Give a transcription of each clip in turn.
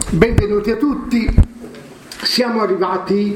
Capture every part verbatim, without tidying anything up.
Benvenuti a tutti, siamo arrivati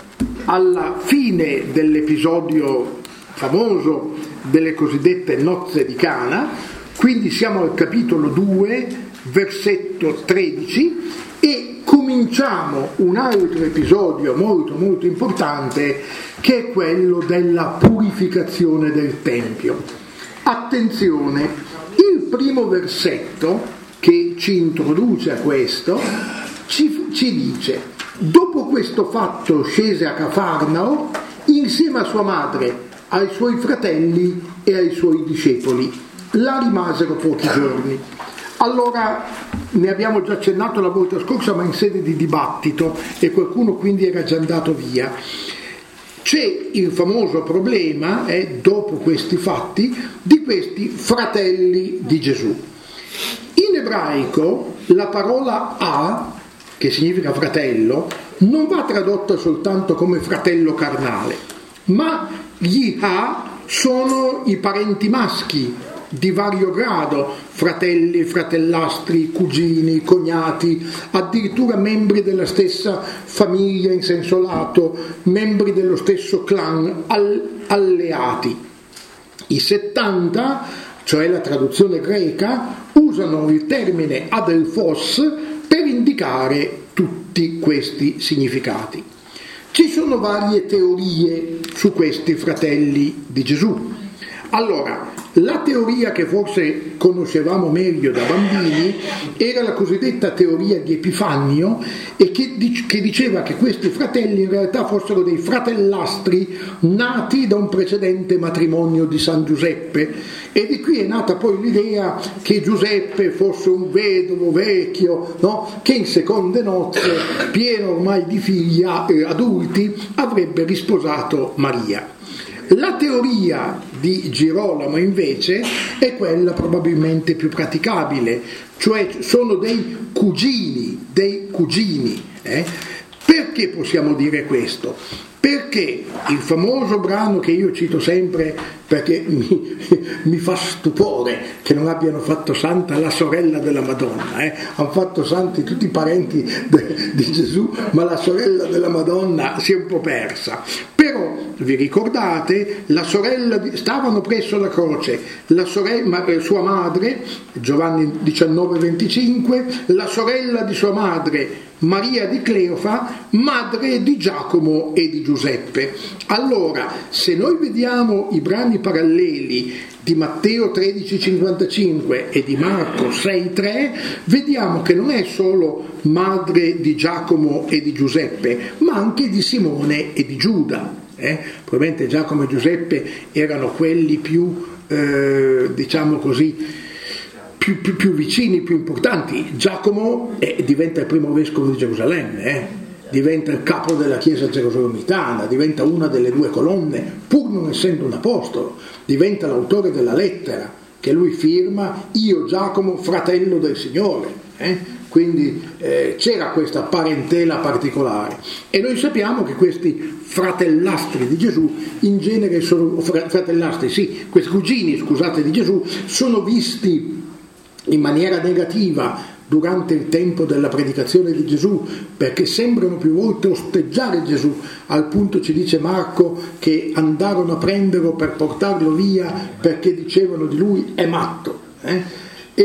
alla fine dell'episodio famoso delle cosiddette nozze di Cana, quindi siamo al capitolo due, versetto tredici, e cominciamo un altro episodio molto molto importante, che è quello della purificazione del Tempio. Attenzione, il primo versetto che ci introduce a questo ci, ci dice: dopo questo fatto scese a Cafarnao insieme a sua madre, ai suoi fratelli e ai suoi discepoli. Là rimasero pochi giorni. Allora, ne abbiamo già accennato la volta scorsa, ma in sede di dibattito, e qualcuno quindi era già andato via. C'è il famoso problema, eh, dopo questi fatti, di questi fratelli di Gesù. In ebraico la parola a, che significa fratello, non va tradotta soltanto come fratello carnale, ma gli ha sono i parenti maschi di vario grado, fratelli, fratellastri, cugini, cognati, addirittura membri della stessa famiglia in senso lato, membri dello stesso clan, alleati. I settanta, cioè la traduzione greca, usano il termine adelphos per indicare tutti questi significati. Ci sono varie teorie su questi fratelli di Gesù. Allora, la teoria che forse conoscevamo meglio da bambini era la cosiddetta teoria di Epifanio, e che, che diceva che questi fratelli in realtà fossero dei fratellastri nati da un precedente matrimonio di San Giuseppe, e di qui è nata poi l'idea che Giuseppe fosse un vedovo vecchio, no? Che in seconde nozze, pieno ormai di figli eh, adulti, avrebbe risposato Maria. La teoria di Girolamo invece è quella probabilmente più praticabile, cioè sono dei cugini, dei cugini. Eh? Perché possiamo dire questo? Perché il famoso brano che io cito sempre, perché mi, mi fa stupore che non abbiano fatto santa la sorella della Madonna, eh? Hanno fatto santi tutti i parenti de, di Gesù, ma la sorella della Madonna si è un po' persa. Però vi ricordate, la sorella di, stavano presso la croce, la sorella, sua madre, Giovanni diciannove venticinque, la sorella di sua madre Maria di Cleofa, madre di Giacomo e di Giuseppe. Allora, se noi vediamo i brani paralleli di Matteo tredici cinquantacinque e di Marco sei tre, vediamo che non è solo madre di Giacomo e di Giuseppe, ma anche di Simone e di Giuda. Eh? Probabilmente Giacomo e Giuseppe erano quelli più, eh, diciamo così, Più, più, più vicini, più importanti. Giacomo eh, diventa il primo vescovo di Gerusalemme, eh? diventa il capo della chiesa gerosolimitana, diventa una delle due colonne, pur non essendo un apostolo, diventa l'autore della lettera che lui firma: io Giacomo, fratello del Signore. Eh? Quindi eh, c'era questa parentela particolare, e noi sappiamo che questi fratellastri di Gesù in genere sono fratellastri, sì, questi cugini, scusate, di Gesù sono visti in maniera negativa durante il tempo della predicazione di Gesù, perché sembrano più volte osteggiare Gesù, al punto ci dice Marco che andarono a prenderlo per portarlo via perché dicevano di lui è matto, eh?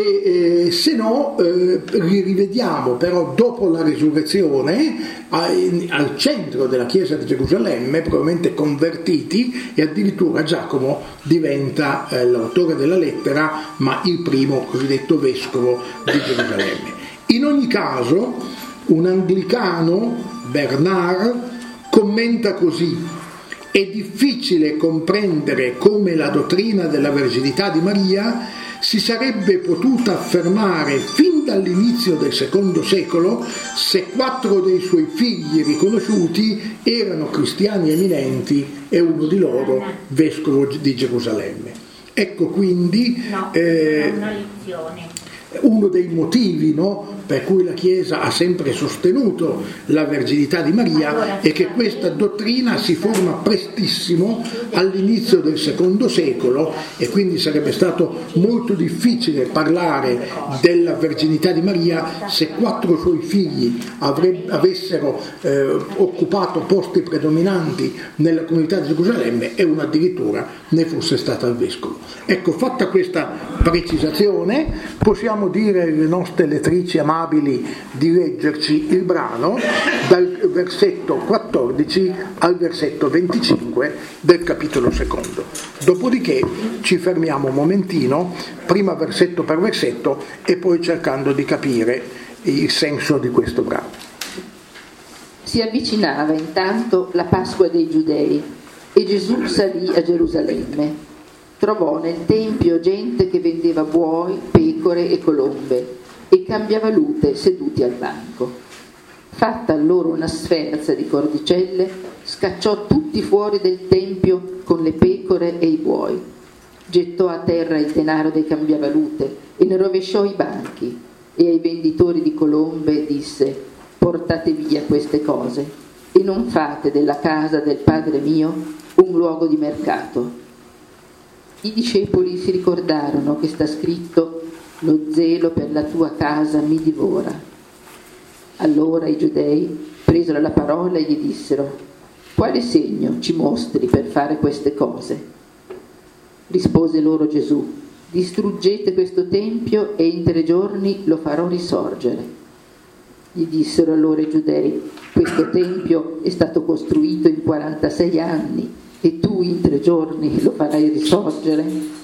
E eh, se no eh, li rivediamo però dopo la resurrezione eh, al centro della chiesa di Gerusalemme, probabilmente convertiti, e addirittura Giacomo diventa eh, l'autore della lettera, ma il primo cosiddetto vescovo di Gerusalemme. In ogni caso, un anglicano, Bernard, commenta così: è difficile comprendere come la dottrina della verginità di Maria si sarebbe potuta affermare fin dall'inizio del secondo secolo se quattro dei suoi figli riconosciuti erano cristiani eminenti e uno di loro vescovo di Gerusalemme. Ecco quindi no, eh, una lezione. uno dei motivi, no, per cui la Chiesa ha sempre sostenuto la verginità di Maria è che questa dottrina si forma prestissimo all'inizio del secondo secolo, e quindi sarebbe stato molto difficile parlare della verginità di Maria se quattro suoi figli avrebbe, avessero eh, occupato posti predominanti nella comunità di Gerusalemme e uno addirittura ne fosse stata il vescovo. Ecco, fatta questa precisazione, possiamo dire alle nostre lettrici amabili di leggerci il brano dal versetto quattordici al versetto venticinque del capitolo secondo. Dopodiché ci fermiamo un momentino, prima versetto per versetto, e poi cercando di capire il senso di questo brano. Si avvicinava intanto la Pasqua dei Giudei e Gesù salì a Gerusalemme. Trovò nel tempio gente che vendeva buoi, pecore e colombe e cambiavalute seduti al banco. Fatta loro una sferza di cordicelle, scacciò tutti fuori del tempio con le pecore e i buoi. Gettò a terra il denaro dei cambiavalute e ne rovesciò i banchi, e ai venditori di colombe disse: portate via queste cose e non fate della casa del Padre mio un luogo di mercato. I discepoli si ricordarono che sta scritto: lo zelo per la tua casa mi divora. Allora i giudei presero la parola e gli dissero: quale segno ci mostri per fare queste cose? Rispose loro Gesù: distruggete questo tempio e in tre giorni lo farò risorgere. Gli dissero allora i giudei: questo tempio è stato costruito in quarantasei anni e tu in tre giorni lo farai risorgere?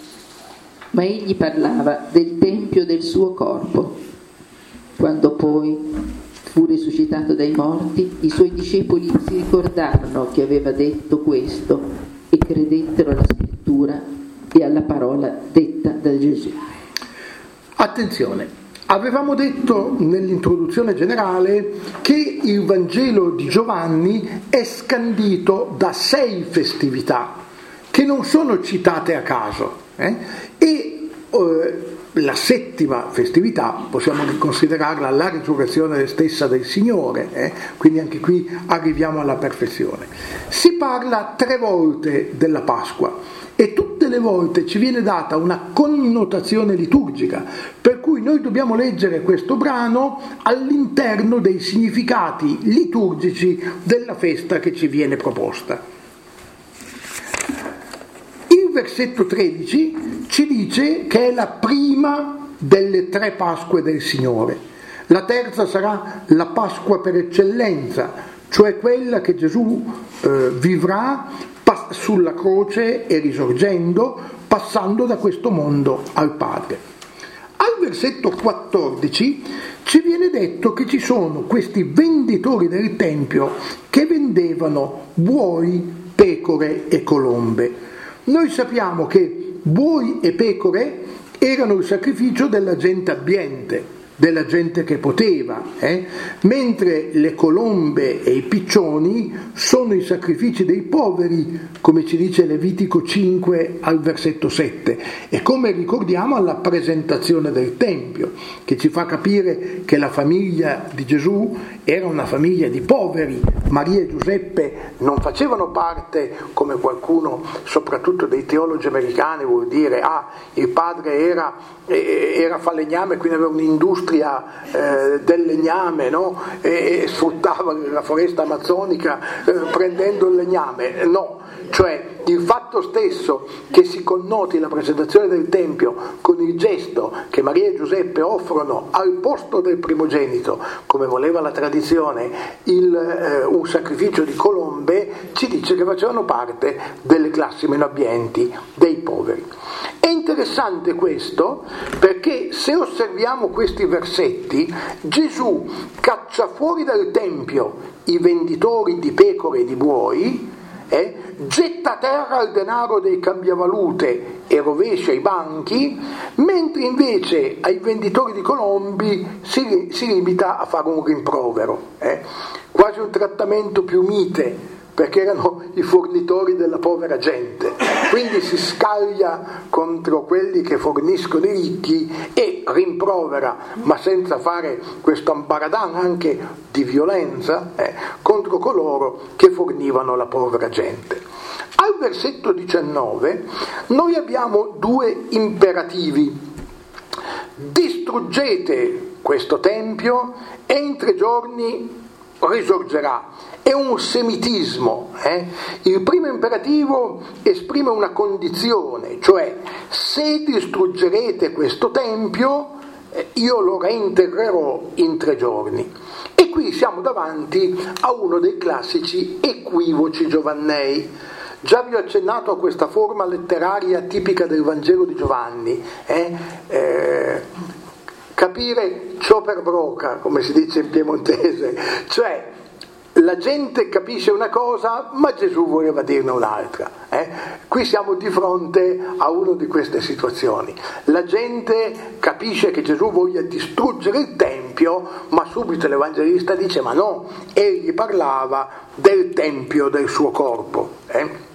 Ma egli parlava del tempio del suo corpo. Quando poi fu risuscitato dai morti, i suoi discepoli si ricordarono che aveva detto questo e credettero alla scrittura e alla parola detta da Gesù. Attenzione, avevamo detto nell'introduzione generale che il Vangelo di Giovanni è scandito da sei festività che non sono citate a caso, eh? e eh, la settima festività possiamo considerarla la risurrezione stessa del Signore, eh? quindi anche qui arriviamo alla perfezione. Si parla tre volte della Pasqua e tutte le volte ci viene data una connotazione liturgica, per cui noi dobbiamo leggere questo brano all'interno dei significati liturgici della festa che ci viene proposta. Il versetto tredici ci dice che è la prima delle tre Pasque del Signore. La terza sarà la Pasqua per eccellenza, cioè quella che Gesù eh, vivrà sulla croce e risorgendo, passando da questo mondo al Padre. Al versetto quattordici ci viene detto che ci sono questi venditori del Tempio che vendevano buoi, pecore e colombe. Noi sappiamo che buoi e pecore erano il sacrificio della gente abbiente, della gente che poteva, eh? mentre le colombe e i piccioni sono i sacrifici dei poveri, come ci dice Levitico cinque al versetto sette, e come ricordiamo alla presentazione del Tempio, che ci fa capire che la famiglia di Gesù era una famiglia di poveri. Maria e Giuseppe non facevano parte, come qualcuno, soprattutto dei teologi americani, vuol dire ah, il padre era, era falegname, quindi aveva un'industria eh, del legname, no? e, e sfruttava la foresta amazzonica eh, prendendo il legname. No, cioè il fatto stesso che si connoti la presentazione del Tempio con il gesto che Maria e Giuseppe offrono al posto del primogenito, come voleva la tradizione, il, eh, un sacrificio di colombe, ci dice che facevano parte delle classi meno abbienti, dei poveri. È interessante questo perché se osserviamo questi versetti, Gesù caccia fuori dal Tempio i venditori di pecore e di buoi, Eh, getta a terra il denaro dei cambiavalute e rovescia i banchi, mentre invece ai venditori di colombi si, si limita a fare un rimprovero, eh, quasi un trattamento più mite, perché erano i fornitori della povera gente. quindi si scaglia contro quelli che forniscono i ricchi e rimprovera, ma senza fare questo ambaradan anche di violenza, eh, contro coloro che fornivano la povera gente. Al versetto diciannove noi abbiamo due imperativi: distruggete questo tempio e in tre giorni risorgerà. È un semitismo. Eh? Il primo imperativo esprime una condizione, cioè se distruggerete questo tempio eh, io lo reintegrerò in tre giorni. E qui siamo davanti a uno dei classici equivoci giovannei. Già vi ho accennato a questa forma letteraria tipica del Vangelo di Giovanni, eh? Eh, capire ciò per broca, come si dice in piemontese, cioè la gente capisce una cosa ma Gesù voleva dirne un'altra. Eh? Qui siamo di fronte a una di queste situazioni. La gente capisce che Gesù voglia distruggere il Tempio, ma subito l'Evangelista dice ma no, egli parlava del Tempio del suo corpo. Eh?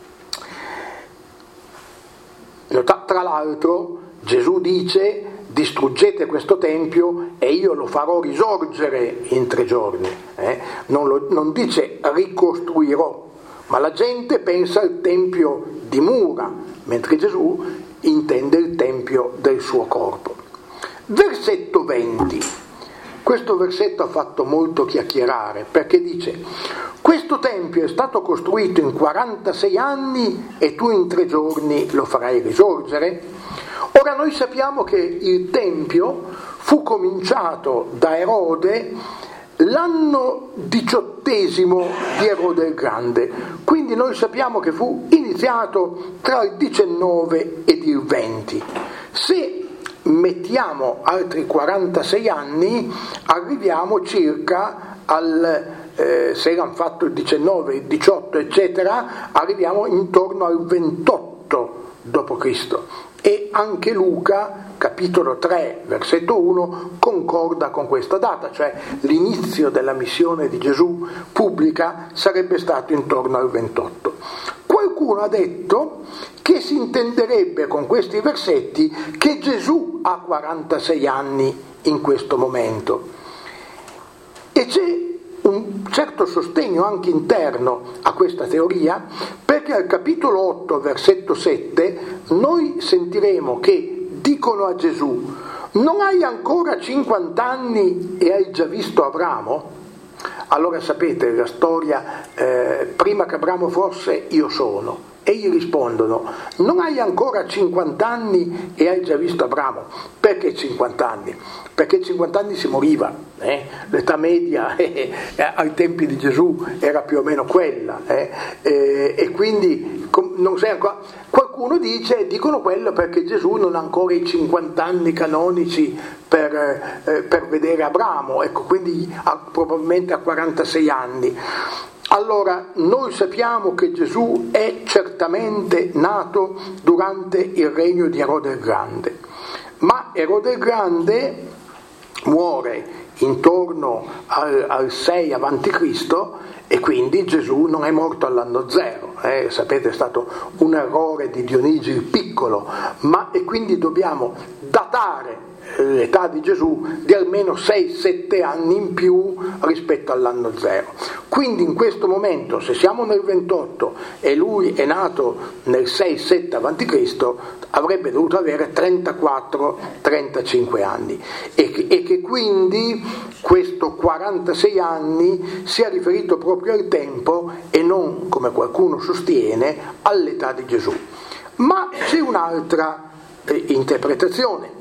Tra l'altro Gesù dice distruggete questo tempio e io lo farò risorgere in tre giorni, eh? non, lo, non dice ricostruirò, ma la gente pensa al tempio di mura, mentre Gesù intende il tempio del suo corpo. Versetto venti. Questo versetto ha fatto molto chiacchierare, perché dice: questo tempio è stato costruito in quarantasei anni e tu in tre giorni lo farai risorgere? Ora noi sappiamo che il tempio fu cominciato da Erode l'anno diciottesimo di Erode il Grande, quindi noi sappiamo che fu iniziato tra il diciannove ed il venti. Se mettiamo altri quarantasei anni arriviamo circa al, eh, se hanno fatto il diciannove, il diciotto eccetera, arriviamo intorno al ventotto dopo Cristo. E anche Luca, capitolo tre, versetto uno, concorda con questa data, cioè l'inizio della missione di Gesù pubblica sarebbe stato intorno al ventotto. Qualcuno ha detto che si intenderebbe con questi versetti che Gesù ha quarantasei anni in questo momento. E c'è un certo sostegno anche interno a questa teoria, perché al capitolo otto, versetto sette, noi sentiremo che dicono a Gesù: non hai ancora cinquanta anni e hai già visto Abramo? Allora sapete la storia, eh, prima che Abramo fosse io sono. E gli rispondono: non hai ancora cinquanta anni e hai già visto Abramo. Perché cinquanta anni? Perché cinquanta anni si moriva, eh? L'età media eh, ai tempi di Gesù era più o meno quella, eh? Eh, e quindi com- non sei ancora... Qualcuno dice, dicono quello perché Gesù non ha ancora i cinquanta anni canonici per, eh, per vedere Abramo, ecco, quindi ha, probabilmente ha quarantasei anni. Allora, noi sappiamo che Gesù è certamente nato durante il regno di Erode il Grande, ma Erode il Grande muore intorno al, al sei avanti Cristo e quindi Gesù non è morto all'anno zero, eh? Sapete, è stato un errore di Dionigi il Piccolo, ma e quindi dobbiamo datare l'età di Gesù di almeno sei sette anni in più rispetto all'anno zero. Quindi in questo momento, se siamo nel ventotto e lui è nato nel sei sette avanti Cristo, avrebbe dovuto avere trentaquattro trentacinque anni e che, e che quindi questo quarantasei anni sia riferito proprio al tempo e non, come qualcuno sostiene, all'età di Gesù. Ma c'è un'altra eh, interpretazione.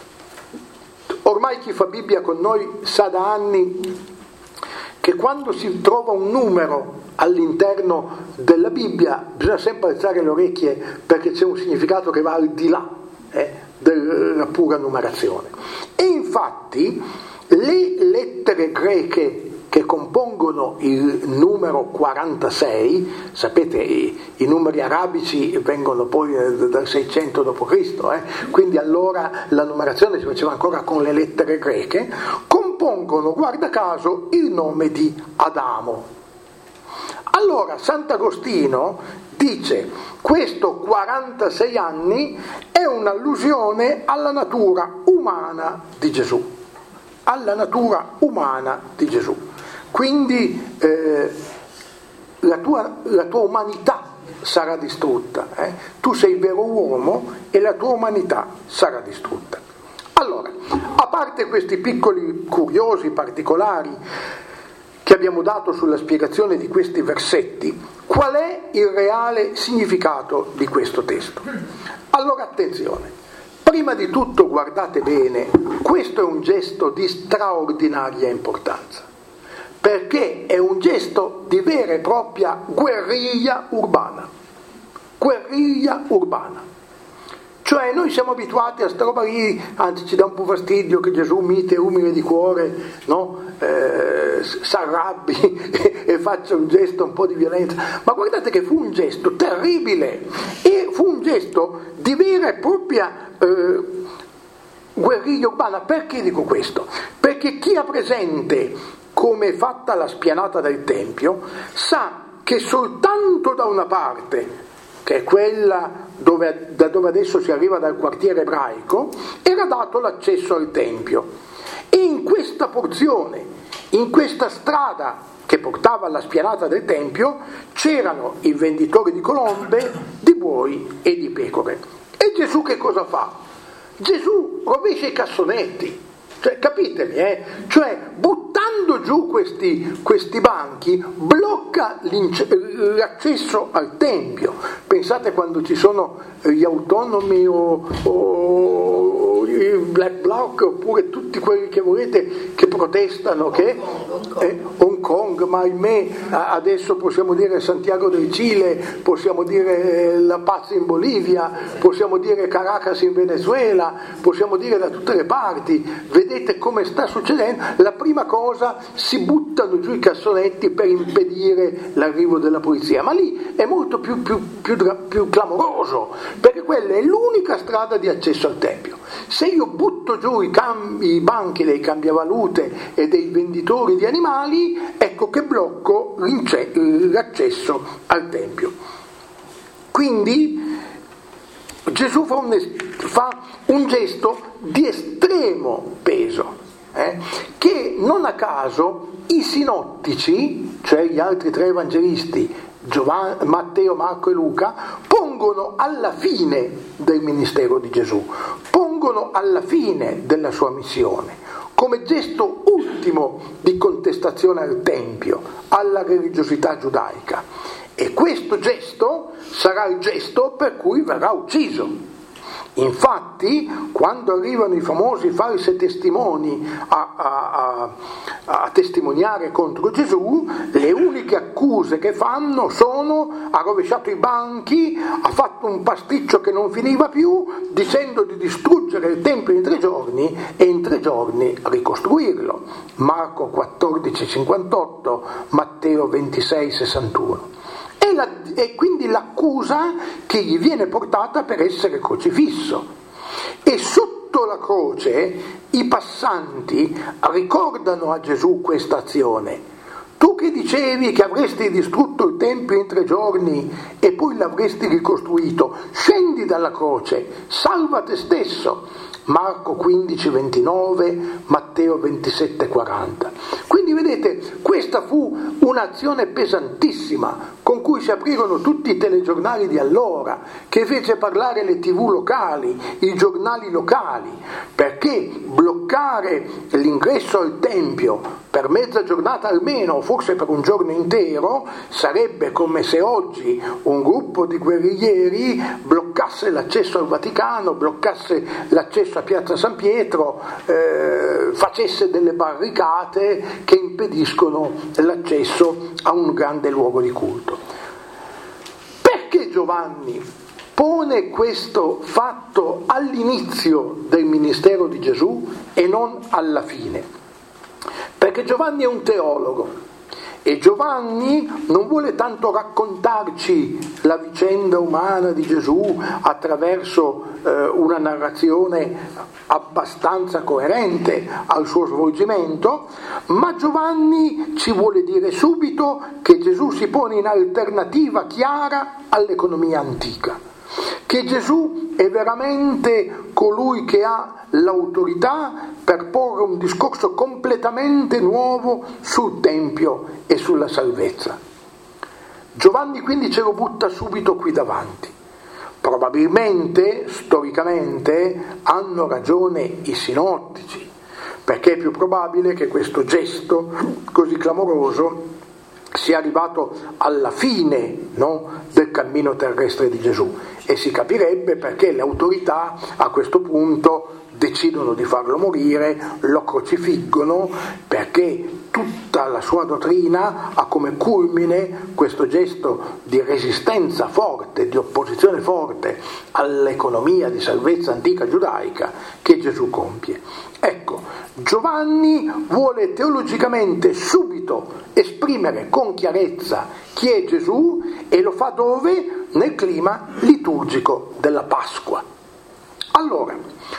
Ormai chi fa Bibbia con noi sa da anni che quando si trova un numero all'interno della Bibbia bisogna sempre alzare le orecchie, perché c'è un significato che va al di là eh, della pura numerazione. E infatti le lettere greche che compongono il numero quarantasei, sapete i, i numeri arabici vengono poi dal seicento dopo Cristo, eh? Quindi allora la numerazione si faceva ancora con le lettere greche, compongono, guarda caso, il nome di Adamo. Allora Sant'Agostino dice questo quarantasei anni è un'allusione alla natura umana di Gesù, alla natura umana di Gesù. Quindi eh, la, tua, la tua umanità sarà distrutta, eh? Tu sei il vero uomo e la tua umanità sarà distrutta. Allora, a parte questi piccoli curiosi particolari che abbiamo dato sulla spiegazione di questi versetti, qual è il reale significato di questo testo? Allora attenzione, prima di tutto guardate bene, questo è un gesto di straordinaria importanza, perché è un gesto di vera e propria guerriglia urbana, guerriglia urbana. Cioè noi siamo abituati a sta roba lì, anzi ci dà un po' fastidio che Gesù mite e umile di cuore, no? eh, s'arrabbi e, e faccia un gesto un po' di violenza, ma guardate che fu un gesto terribile e fu un gesto di vera e propria eh, guerriglia urbana. Perché dico questo? Perché chi ha presente come è fatta la spianata del Tempio sa che soltanto da una parte, che è quella dove, da dove adesso si arriva dal quartiere ebraico, era dato l'accesso al Tempio, e in questa porzione, in questa strada che portava alla spianata del Tempio, c'erano i venditori di colombe, di buoi e di pecore. E Gesù che cosa fa? Gesù rovescia i cassonetti. Cioè, capitemi, eh? Cioè, buttando giù questi, questi banchi, blocca l'accesso al Tempio. Pensate quando ci sono gli autonomi o, o i Black Bloc, oppure tutti quelli che volete che protestano, che Hong Kong, eh, Hong Kong, ma ahimè adesso possiamo dire Santiago del Cile, possiamo dire La Paz in Bolivia, possiamo dire Caracas in Venezuela, possiamo dire da tutte le parti. Vedete come sta succedendo? La prima cosa, si buttano giù i cassonetti per impedire l'arrivo della polizia, ma lì è molto più, più, più, più clamoroso, perché quella è l'unica strada di accesso al Tempio. Se io butto giù i, cam- i banchi dei cambiavalute e dei venditori di animali, ecco che blocco l'accesso al Tempio. Quindi Gesù fa un, fa un gesto di estremo peso, eh, che non a caso i sinottici, cioè gli altri tre evangelisti, Giovanni, Matteo, Marco e Luca, pongono alla fine del ministero di Gesù, pongono alla fine della sua missione, come gesto ultimo di contestazione al Tempio, alla religiosità giudaica. E questo gesto sarà il gesto per cui verrà ucciso. Infatti, quando arrivano i famosi falsi testimoni a, a, a, a testimoniare contro Gesù, le uniche accuse che fanno sono: ha rovesciato i banchi, ha fatto un pasticcio che non finiva più, dicendo di distruggere il Tempio in tre giorni e in tre giorni ricostruirlo. Marco quattordici cinquantotto, Matteo ventisei sessantuno. E, la, e quindi l'accusa che gli viene portata per essere crocifisso. E sotto la croce i passanti ricordano a Gesù questa azione. Tu che dicevi che avresti distrutto il Tempio in tre giorni e poi l'avresti ricostruito, scendi dalla croce, salva te stesso. Marco quindici ventinove, Matteo ventisette quaranta. Quindi vedete, questa fu un'azione pesantissima con cui si aprirono tutti i telegiornali di allora, che fece parlare le tivù locali, i giornali locali, perché bloccare l'ingresso al Tempio per mezza giornata almeno, o forse per un giorno intero, sarebbe come se oggi un gruppo di guerriglieri bloccasse l'accesso al Vaticano, bloccasse l'accesso a Piazza San Pietro, eh, facesse delle barricate che impediscono l'accesso a un grande luogo di culto. Perché Giovanni pone questo fatto all'inizio del ministero di Gesù e non alla fine? Perché Giovanni è un teologo E Giovanni non vuole tanto raccontarci la vicenda umana di Gesù attraverso eh, una narrazione abbastanza coerente al suo svolgimento, ma Giovanni ci vuole dire subito che Gesù si pone in alternativa chiara all'economia antica, che Gesù è veramente colui che ha l'autorità per porre un discorso completamente nuovo sul Tempio e sulla salvezza. Giovanni quindi ce lo butta subito qui davanti. Probabilmente, storicamente, hanno ragione i sinottici, perché è più probabile che questo gesto così clamoroso sia arrivato alla fine, no, del cammino terrestre di Gesù, e si capirebbe perché le autorità a questo punto decidono di farlo morire, lo crocifiggono, perché tutta la sua dottrina ha come culmine questo gesto di resistenza forte, di opposizione forte all'economia di salvezza antica giudaica che Gesù compie. Ecco, Giovanni vuole teologicamente subito esprimere con chiarezza chi è Gesù, e lo fa dove? Nel clima liturgico della Pasqua. Allora,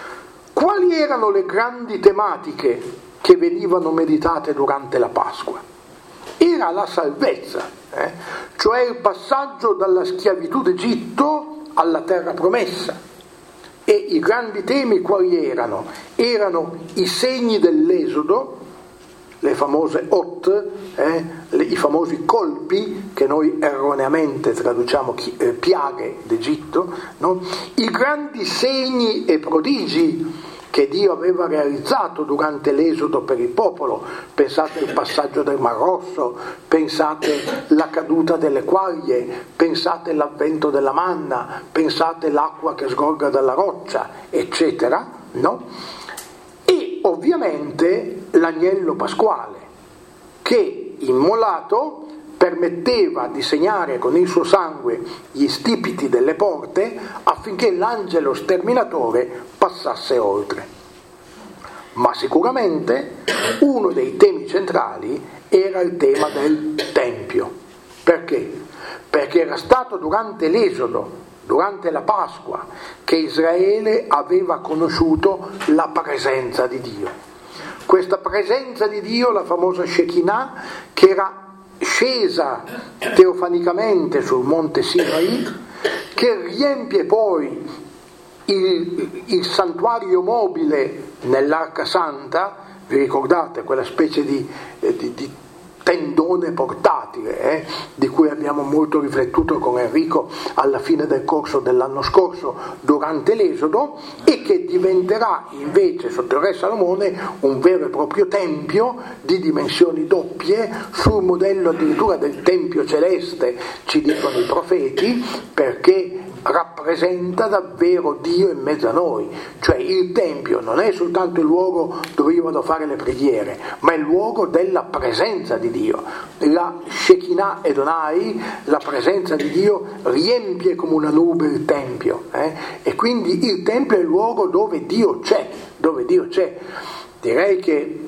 quali erano le grandi tematiche che venivano meditate durante la Pasqua? Era la salvezza, eh? cioè il passaggio dalla schiavitù d'Egitto alla terra promessa. E i grandi temi quali erano? Erano i segni dell'Esodo, le famose ot, eh, le, i famosi colpi che noi erroneamente traduciamo chi, eh, piaghe d'Egitto, no? I grandi segni e prodigi che Dio aveva realizzato durante l'Esodo per il popolo. Pensate al passaggio del Mar Rosso, pensate la caduta delle quaglie, pensate l'avvento della manna, pensate l'acqua che sgorga dalla roccia, eccetera, no? E ovviamente l'agnello pasquale, che immolato permetteva di segnare con il suo sangue gli stipiti delle porte affinché l'angelo sterminatore passasse oltre. Ma sicuramente uno dei temi centrali era il tema del Tempio. Perché? Perché era stato durante l'Esodo, durante la Pasqua, che Israele aveva conosciuto la presenza di Dio. Questa presenza di Dio, la famosa Shekinah, che era scesa teofanicamente sul monte Sinai, che riempie poi il, il santuario mobile nell'Arca Santa. Vi ricordate quella specie di, di, di tendone portatile eh, di cui abbiamo molto riflettuto con Enrico alla fine del corso dell'anno scorso durante l'Esodo, e che diventerà invece sotto il re Salomone un vero e proprio tempio di dimensioni doppie, sul modello addirittura del tempio celeste, ci dicono i profeti, perché rappresenta davvero Dio in mezzo a noi. Cioè il Tempio non è soltanto il luogo dove io vado a fare le preghiere, ma è il luogo della presenza di Dio. La Shekinah Edonai, la presenza di Dio, riempie come una nube il Tempio, eh? E quindi il Tempio è il luogo dove Dio c'è, dove Dio c'è. Direi che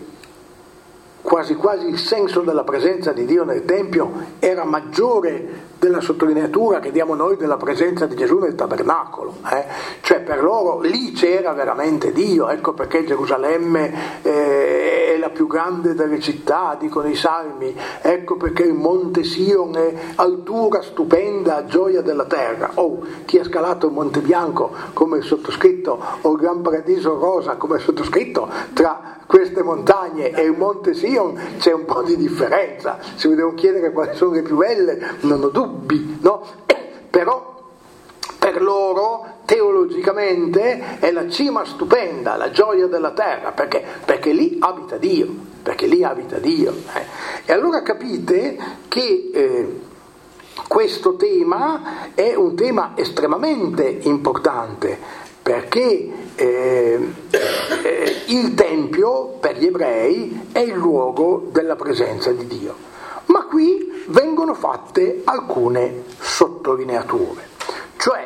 quasi quasi il senso della presenza di Dio nel Tempio era maggiore della sottolineatura che diamo noi della presenza di Gesù nel tabernacolo, eh? Cioè per loro lì c'era veramente Dio. Ecco perché Gerusalemme eh, è la più grande delle città, dicono i salmi, ecco perché il monte Sion è altura stupenda, gioia della terra. Oh, chi ha scalato il Monte Bianco come il sottoscritto, o il Gran Paradiso Rosa come il sottoscritto, tra queste montagne e il Monte Sion c'è un po' di differenza. Se mi devo chiedere quali sono le più belle, non ho dubbi, no? Eh, però per loro teologicamente è la cima stupenda, la gioia della terra, perché? Perché lì abita Dio, perché lì abita Dio. Eh. E allora capite che eh, questo tema è un tema estremamente importante, perché eh, eh, il Tempio per gli ebrei è il luogo della presenza di Dio. Ma qui vengono fatte alcune sottolineature, cioè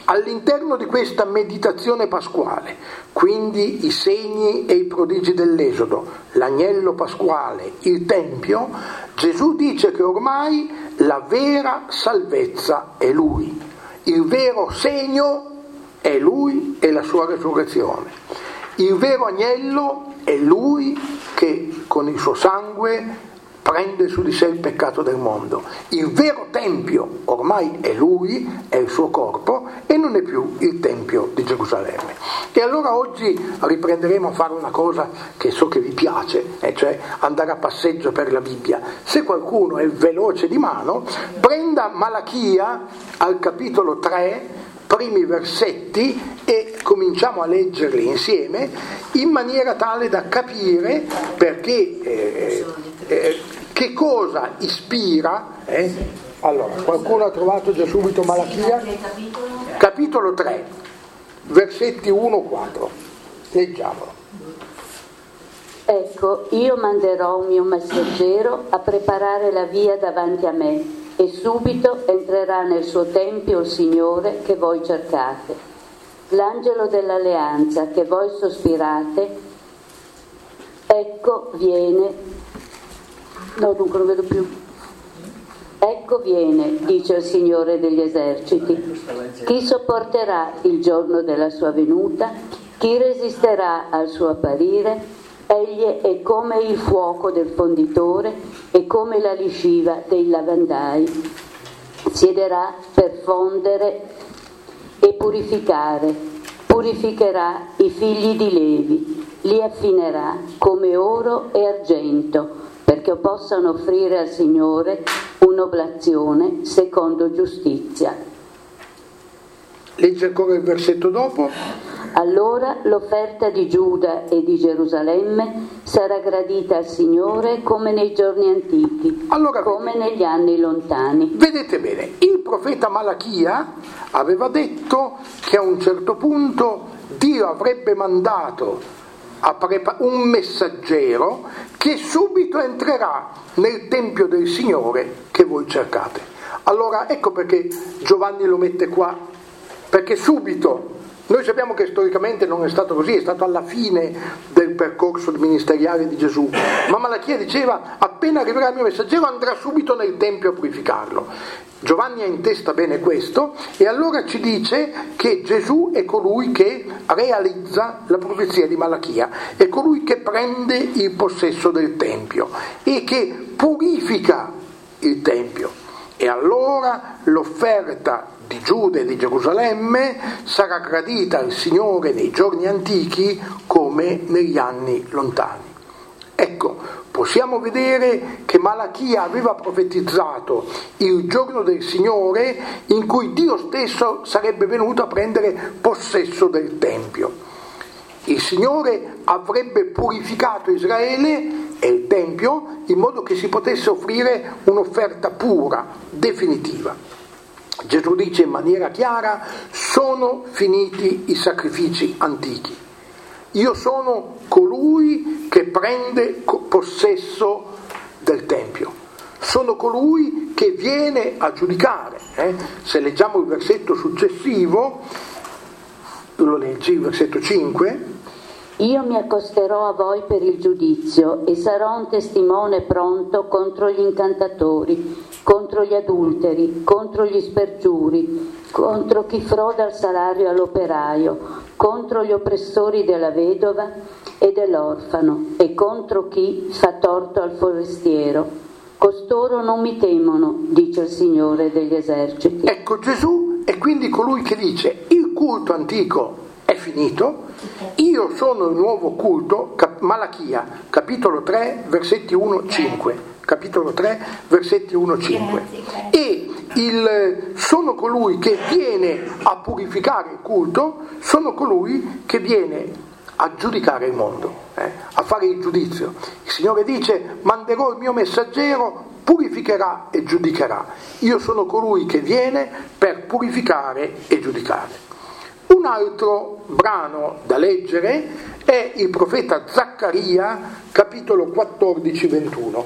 All'interno di questa meditazione pasquale, quindi i segni e i prodigi dell'Esodo, l'agnello pasquale, il Tempio, Gesù dice che ormai la vera salvezza è Lui, il vero segno è Lui e la sua resurrezione, il vero agnello è Lui che con il suo sangue prende su di sé il peccato del mondo. Il vero Tempio ormai è Lui, è il suo corpo e non è più il Tempio di Gerusalemme. E allora oggi riprenderemo a fare una cosa che so che vi piace, e cioè andare a passeggio per la Bibbia. Se qualcuno è veloce di mano, prenda Malachia al capitolo tre, primi versetti, e cominciamo a leggerli insieme in maniera tale da capire perché eh, eh, che cosa ispira eh? Allora, qualcuno ha trovato già subito Malachia? Capitolo tre, versetti uno quattro, leggiamolo. Ecco, io manderò un mio messaggero a preparare la via davanti a me, e subito entrerà nel suo tempio il Signore che voi cercate. L'angelo dell'alleanza che voi sospirate, ecco viene. No, dunque non vedo più. Ecco viene, dice il Signore degli eserciti. Chi sopporterà il giorno della sua venuta? Chi resisterà al suo apparire? Egli è come il fuoco del fonditore e come la lisciva dei lavandai. Siederà per fondere e purificare, purificherà i figli di Levi, li affinerà come oro e argento, perché possano offrire al Signore un'oblazione secondo giustizia. Legge ancora il versetto dopo. Allora l'offerta di Giuda e di Gerusalemme sarà gradita al Signore come nei giorni antichi, allora, come vedete, negli anni lontani. Vedete bene, il profeta Malachia aveva detto che a un certo punto Dio avrebbe mandato a prepa- un messaggero che subito entrerà nel Tempio del Signore che voi cercate. Allora ecco perché Giovanni lo mette qua, perché subito. Noi sappiamo che storicamente non è stato così, è stato alla fine del percorso ministeriale di Gesù, ma Malachia diceva appena arriverà il mio messaggero andrà subito nel Tempio a purificarlo. Giovanni ha in testa bene questo e allora ci dice che Gesù è colui che realizza la profezia di Malachia, è colui che prende il possesso del Tempio e che purifica il Tempio. E allora l'offerta di Giuda e di Gerusalemme sarà gradita al Signore nei giorni antichi come negli anni lontani. Ecco, possiamo vedere che Malachia aveva profetizzato il giorno del Signore in cui Dio stesso sarebbe venuto a prendere possesso del Tempio. Il Signore avrebbe purificato Israele e il Tempio in modo che si potesse offrire un'offerta pura, definitiva. Gesù dice in maniera chiara: sono finiti i sacrifici antichi. Io sono colui che prende possesso del Tempio. Sono colui che viene a giudicare. Eh? Se leggiamo il versetto successivo, lo leggi, il versetto cinque. Io mi accosterò a voi per il giudizio e sarò un testimone pronto contro gli incantatori, contro gli adulteri, contro gli spergiuri, contro chi froda il salario all'operaio, contro gli oppressori della vedova e dell'orfano e contro chi fa torto al forestiero. Costoro non mi temono, dice il Signore degli eserciti. Ecco, Gesù è quindi colui che dice: il culto antico è finito, io sono il nuovo culto. Malachia, capitolo tre, versetti uno cinque. Capitolo tre, versetti uno cinque. E il, sono colui che viene a purificare il culto, sono colui che viene a giudicare il mondo, eh, a fare il giudizio. Il Signore dice: manderò il mio messaggero, purificherà e giudicherà. Io sono colui che viene per purificare e giudicare. Un altro brano da leggere è il profeta Zaccaria, capitolo quattordici ventuno.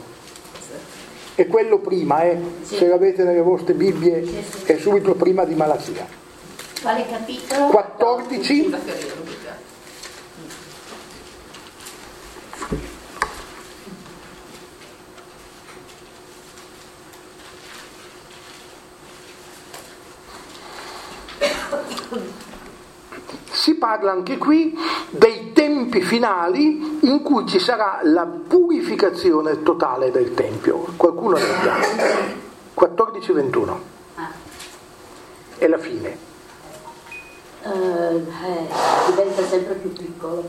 È quello prima, eh? Sì. Se l'avete nelle vostre Bibbie, sì, sì. È subito prima di Malachia. Quale capitolo? quattordici. Si parla anche qui dei tempi finali in cui ci sarà la purificazione totale del Tempio. Qualcuno legga? quattordici ventuno. È la fine. Uh, eh, diventa sempre più piccolo.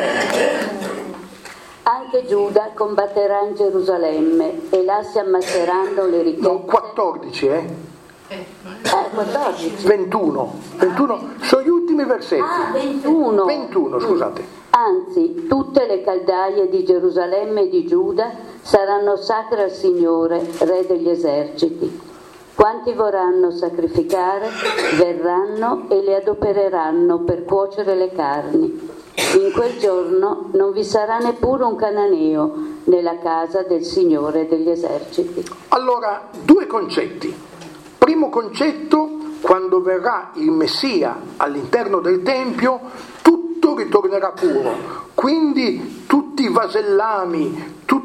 Eh. Anche Giuda combatterà in Gerusalemme e là si ammasseranno le ricchezze. No, quattordici, eh? Eh, quattordici. ventuno. ventuno sono gli ultimi versetti. Ah, ventuno. ventuno, scusate. Anzi, tutte le caldaie di Gerusalemme e di Giuda saranno sacre al Signore, Re degli eserciti. Quanti vorranno sacrificare verranno e le adopereranno per cuocere le carni. In quel giorno non vi sarà neppure un cananeo nella casa del Signore degli eserciti. Allora, due concetti. Primo concetto, quando verrà il Messia all'interno del Tempio, tutto ritornerà puro. Quindi tutti i vasellami, tutti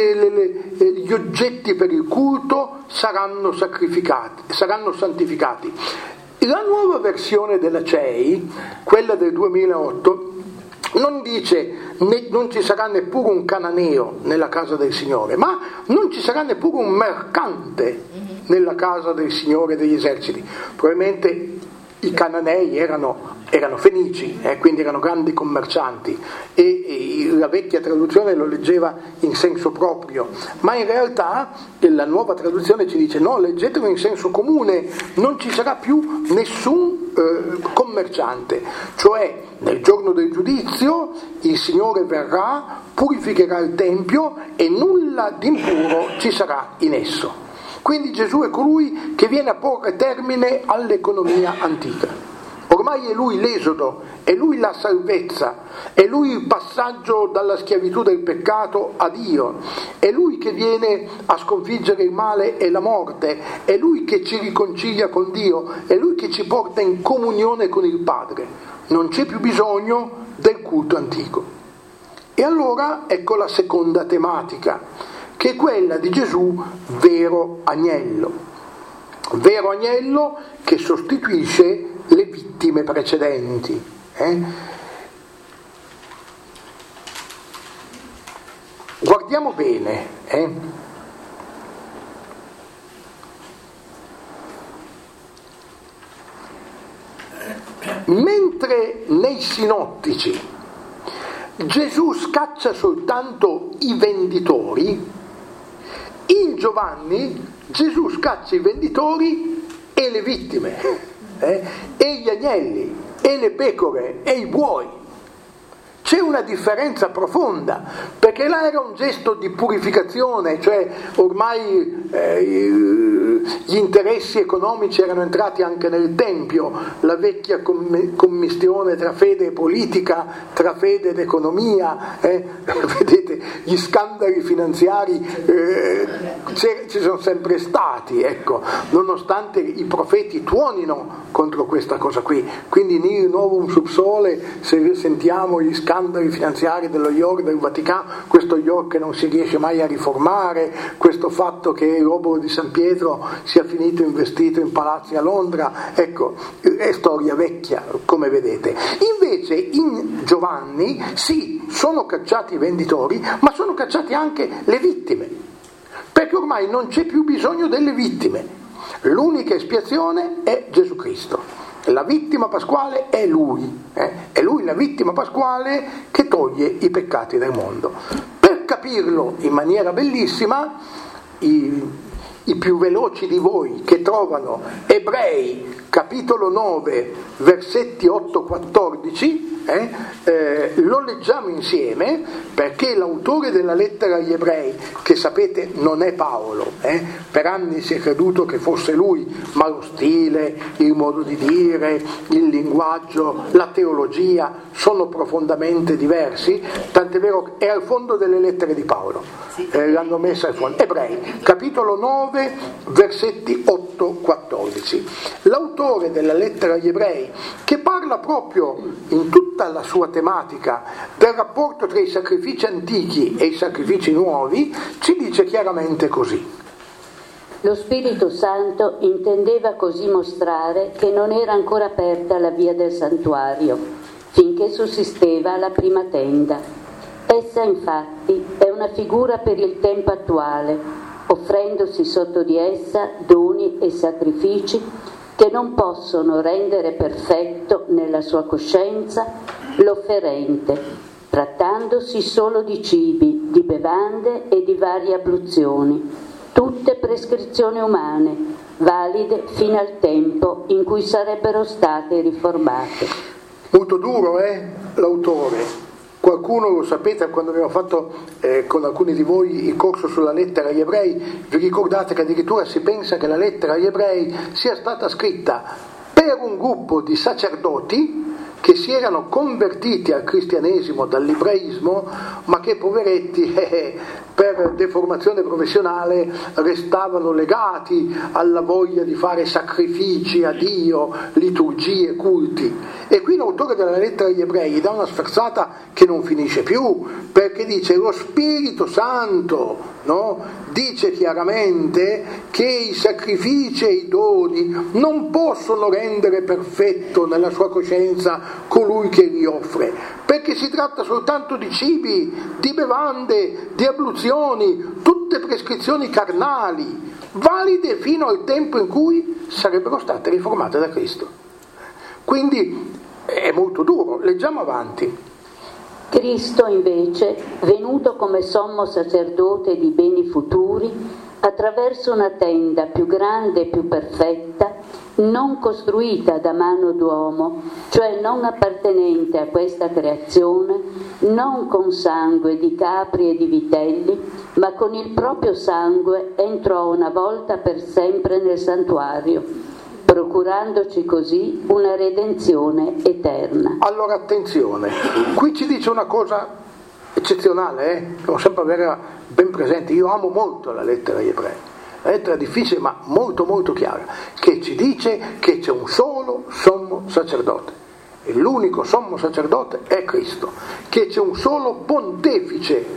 gli oggetti per il culto saranno sacrificati, saranno santificati. La nuova versione della C E I, quella del duemilaotto, non dice ne, non ci sarà neppure un cananeo nella casa del Signore, ma non ci sarà neppure un mercante nella casa del Signore degli eserciti. Probabilmente i cananei erano, erano fenici, eh, quindi erano grandi commercianti e, e la vecchia traduzione lo leggeva in senso proprio, ma in realtà la nuova traduzione ci dice no, leggetelo in senso comune, non ci sarà più nessun eh, commerciante, cioè nel giorno del giudizio il Signore verrà, purificherà il Tempio e nulla di impuro ci sarà in esso. Quindi Gesù è colui che viene a porre termine all'economia antica. Ormai è lui l'esodo, è lui la salvezza, è lui il passaggio dalla schiavitù del peccato a Dio, è lui che viene a sconfiggere il male e la morte, è lui che ci riconcilia con Dio, è lui che ci porta in comunione con il Padre. Non c'è più bisogno del culto antico. E allora ecco la seconda tematica, che è quella di Gesù vero agnello, vero agnello che sostituisce le vittime precedenti. Eh? Guardiamo bene, eh? Mentre nei sinottici Gesù scaccia soltanto i venditori, in Giovanni Gesù scaccia i venditori e le vittime, eh? e gli agnelli, e le pecore, e i buoi. C'è una differenza profonda, perché là era un gesto di purificazione, cioè ormai eh, gli interessi economici erano entrati anche nel Tempio, la vecchia commistione tra fede e politica, tra fede ed economia, eh? Vedete, gli scandali finanziari eh, ci sono sempre stati, ecco, nonostante i profeti tuonino contro questa cosa qui. Quindi nil novum sub sole, se sentiamo gli scandali finanziari dello York, del Vaticano, questo York che non si riesce mai a riformare, questo fatto che il obolo di San Pietro sia finito investito in palazzi a Londra, ecco, è storia vecchia, come vedete. Invece in Giovanni sì, sono cacciati i venditori, ma sono cacciati anche le vittime, perché ormai non c'è più bisogno delle vittime, l'unica espiazione è Gesù Cristo. La vittima pasquale è lui, eh? È lui la vittima pasquale che toglie i peccati del mondo. Per capirlo in maniera bellissima, i, i più veloci di voi che trovano Ebrei capitolo nove versetti otto quattordici, eh, eh, lo leggiamo insieme, perché l'autore della lettera agli Ebrei, che sapete non è Paolo, eh, per anni si è creduto che fosse lui, ma lo stile, il modo di dire, il linguaggio, la teologia sono profondamente diversi, tant'è vero che è al fondo delle lettere di Paolo, eh, l'hanno messa al fondo. Ebrei capitolo nove versetti otto quattordici. L'autore l'autore della lettera agli ebrei, che parla proprio in tutta la sua tematica del rapporto tra i sacrifici antichi e i sacrifici nuovi, ci dice chiaramente così. Lo Spirito Santo intendeva così mostrare che non era ancora aperta la via del santuario, finché sussisteva la prima tenda. Essa infatti è una figura per il tempo attuale, offrendosi sotto di essa doni e sacrifici che non possono rendere perfetto nella sua coscienza l'offerente, trattandosi solo di cibi, di bevande e di varie abluzioni, tutte prescrizioni umane, valide fino al tempo in cui sarebbero state riformate. Molto duro, eh, l'autore. Qualcuno, lo sapete, quando abbiamo fatto eh, con alcuni di voi il corso sulla lettera agli ebrei, vi ricordate che addirittura si pensa che la lettera agli ebrei sia stata scritta per un gruppo di sacerdoti che si erano convertiti al cristianesimo dall'ebraismo, ma che poveretti eh, per deformazione professionale restavano legati alla voglia di fare sacrifici a Dio, liturgie, culti. E qui l'autore della lettera agli ebrei gli dà una sferzata che non finisce più, perché dice lo Spirito Santo, no? Dice chiaramente che i sacrifici e i doni non possono rendere perfetto nella sua coscienza colui che li offre, perché si tratta soltanto di cibi, di bevande, di abluzioni, tutte prescrizioni carnali, valide fino al tempo in cui sarebbero state riformate da Cristo. Quindi è molto duro. Leggiamo avanti. Cristo invece, venuto come sommo sacerdote di beni futuri, attraverso una tenda più grande e più perfetta, non costruita da mano d'uomo, cioè non appartenente a questa creazione, non con sangue di capri e di vitelli, ma con il proprio sangue entrò una volta per sempre nel santuario, procurandoci così una redenzione eterna. Allora attenzione, qui ci dice una cosa eccezionale, eh? Devo sempre avere ben presente. Io amo molto la lettera agli ebrei, la lettera difficile ma molto molto chiara, che ci dice che c'è un solo sommo sacerdote, e l'unico sommo sacerdote è Cristo, che c'è un solo pontefice,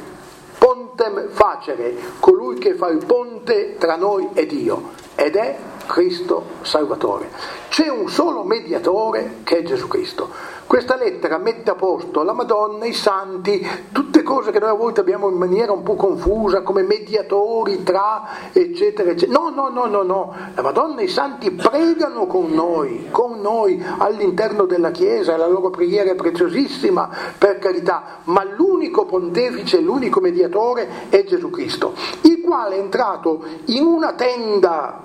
pontem facere, colui che fa il ponte tra noi e Dio, ed è Cristo Salvatore. C'è un solo mediatore che è Gesù Cristo. Questa lettera mette a posto la Madonna, i santi, tutte cose che noi a volte abbiamo in maniera un po' confusa come mediatori tra eccetera eccetera. No, no, no, no, no. La Madonna e i santi pregano con noi, con noi all'interno della Chiesa, la loro preghiera è preziosissima, per carità, ma l'unico pontefice, l'unico mediatore è Gesù Cristo, il quale è entrato in una tenda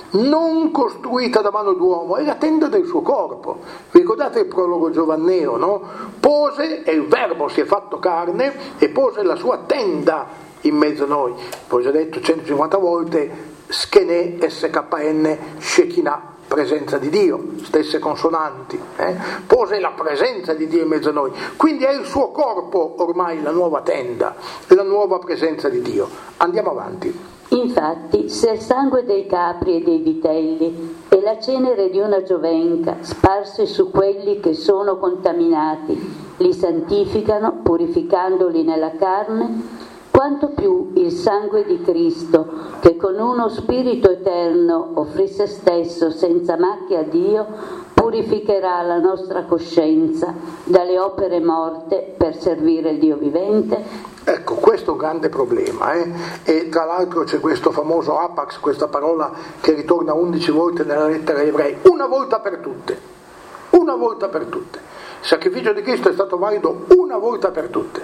non costruita da mano d'uomo, è la tenda del suo corpo. Vi ricordate il prologo giovanneo, no? Pose, e il Verbo si è fatto carne, e pose la sua tenda in mezzo a noi. Poi ho già detto centocinquanta volte, Schene, S K N, Shekinah, presenza di Dio, stesse consonanti, eh? Pose la presenza di Dio in mezzo a noi, quindi è il suo corpo ormai la nuova tenda, la nuova presenza di Dio. Andiamo avanti. Infatti, se il sangue dei capri e dei vitelli e la cenere di una giovenca sparsi su quelli che sono contaminati li santificano, purificandoli nella carne, quanto più il sangue di Cristo, che con uno spirito eterno offrì se stesso senza macchia a Dio, purificherà la nostra coscienza dalle opere morte per servire il Dio vivente. Ecco, questo è un grande problema, eh? E tra l'altro c'è questo famoso apax, questa parola che ritorna undici volte nella lettera agli ebrei, una volta per tutte, una volta per tutte. Il sacrificio di Cristo è stato valido una volta per tutte,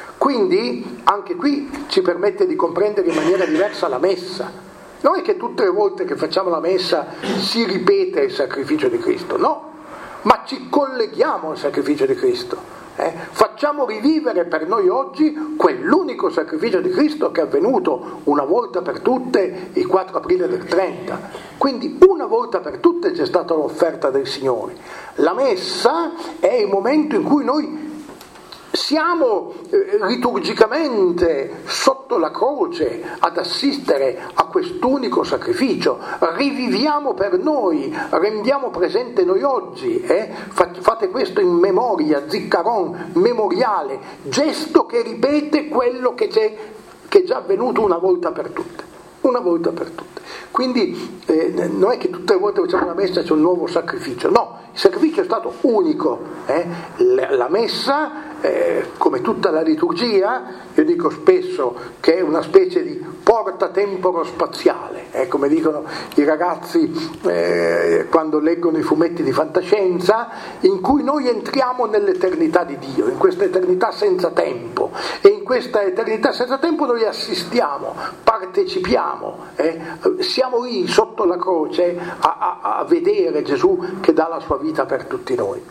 quindi anche qui ci permette di comprendere in maniera diversa la messa. Non è che tutte le volte che facciamo la messa si ripete il sacrificio di Cristo, no, ma ci colleghiamo al sacrificio di Cristo. Eh, facciamo rivivere per noi oggi quell'unico sacrificio di Cristo che è avvenuto una volta per tutte il quattro aprile del trenta. Quindi una volta per tutte c'è stata l'offerta del Signore. La messa è il momento in cui noi siamo eh, liturgicamente sotto la croce ad assistere a quest'unico sacrificio, riviviamo per noi, rendiamo presente noi oggi, eh? Fate questo in memoria, ziccaron, memoriale, gesto che ripete quello che, c'è, che è già avvenuto una volta per tutte, una volta per tutte. Quindi eh, non è che tutte le volte che facciamo una messa c'è un nuovo sacrificio, no, il sacrificio è stato unico, eh? La messa, eh, come tutta la liturgia, io dico spesso che è una specie di portatemporo spaziale, eh? Come dicono i ragazzi eh, quando leggono i fumetti di fantascienza, in cui noi entriamo nell'eternità di Dio, in questa eternità senza tempo, e in questa eternità senza tempo noi assistiamo, partecipiamo, eh? Siamo lì sotto la croce a, a, a vedere Gesù che dà la sua vita per tutti noi.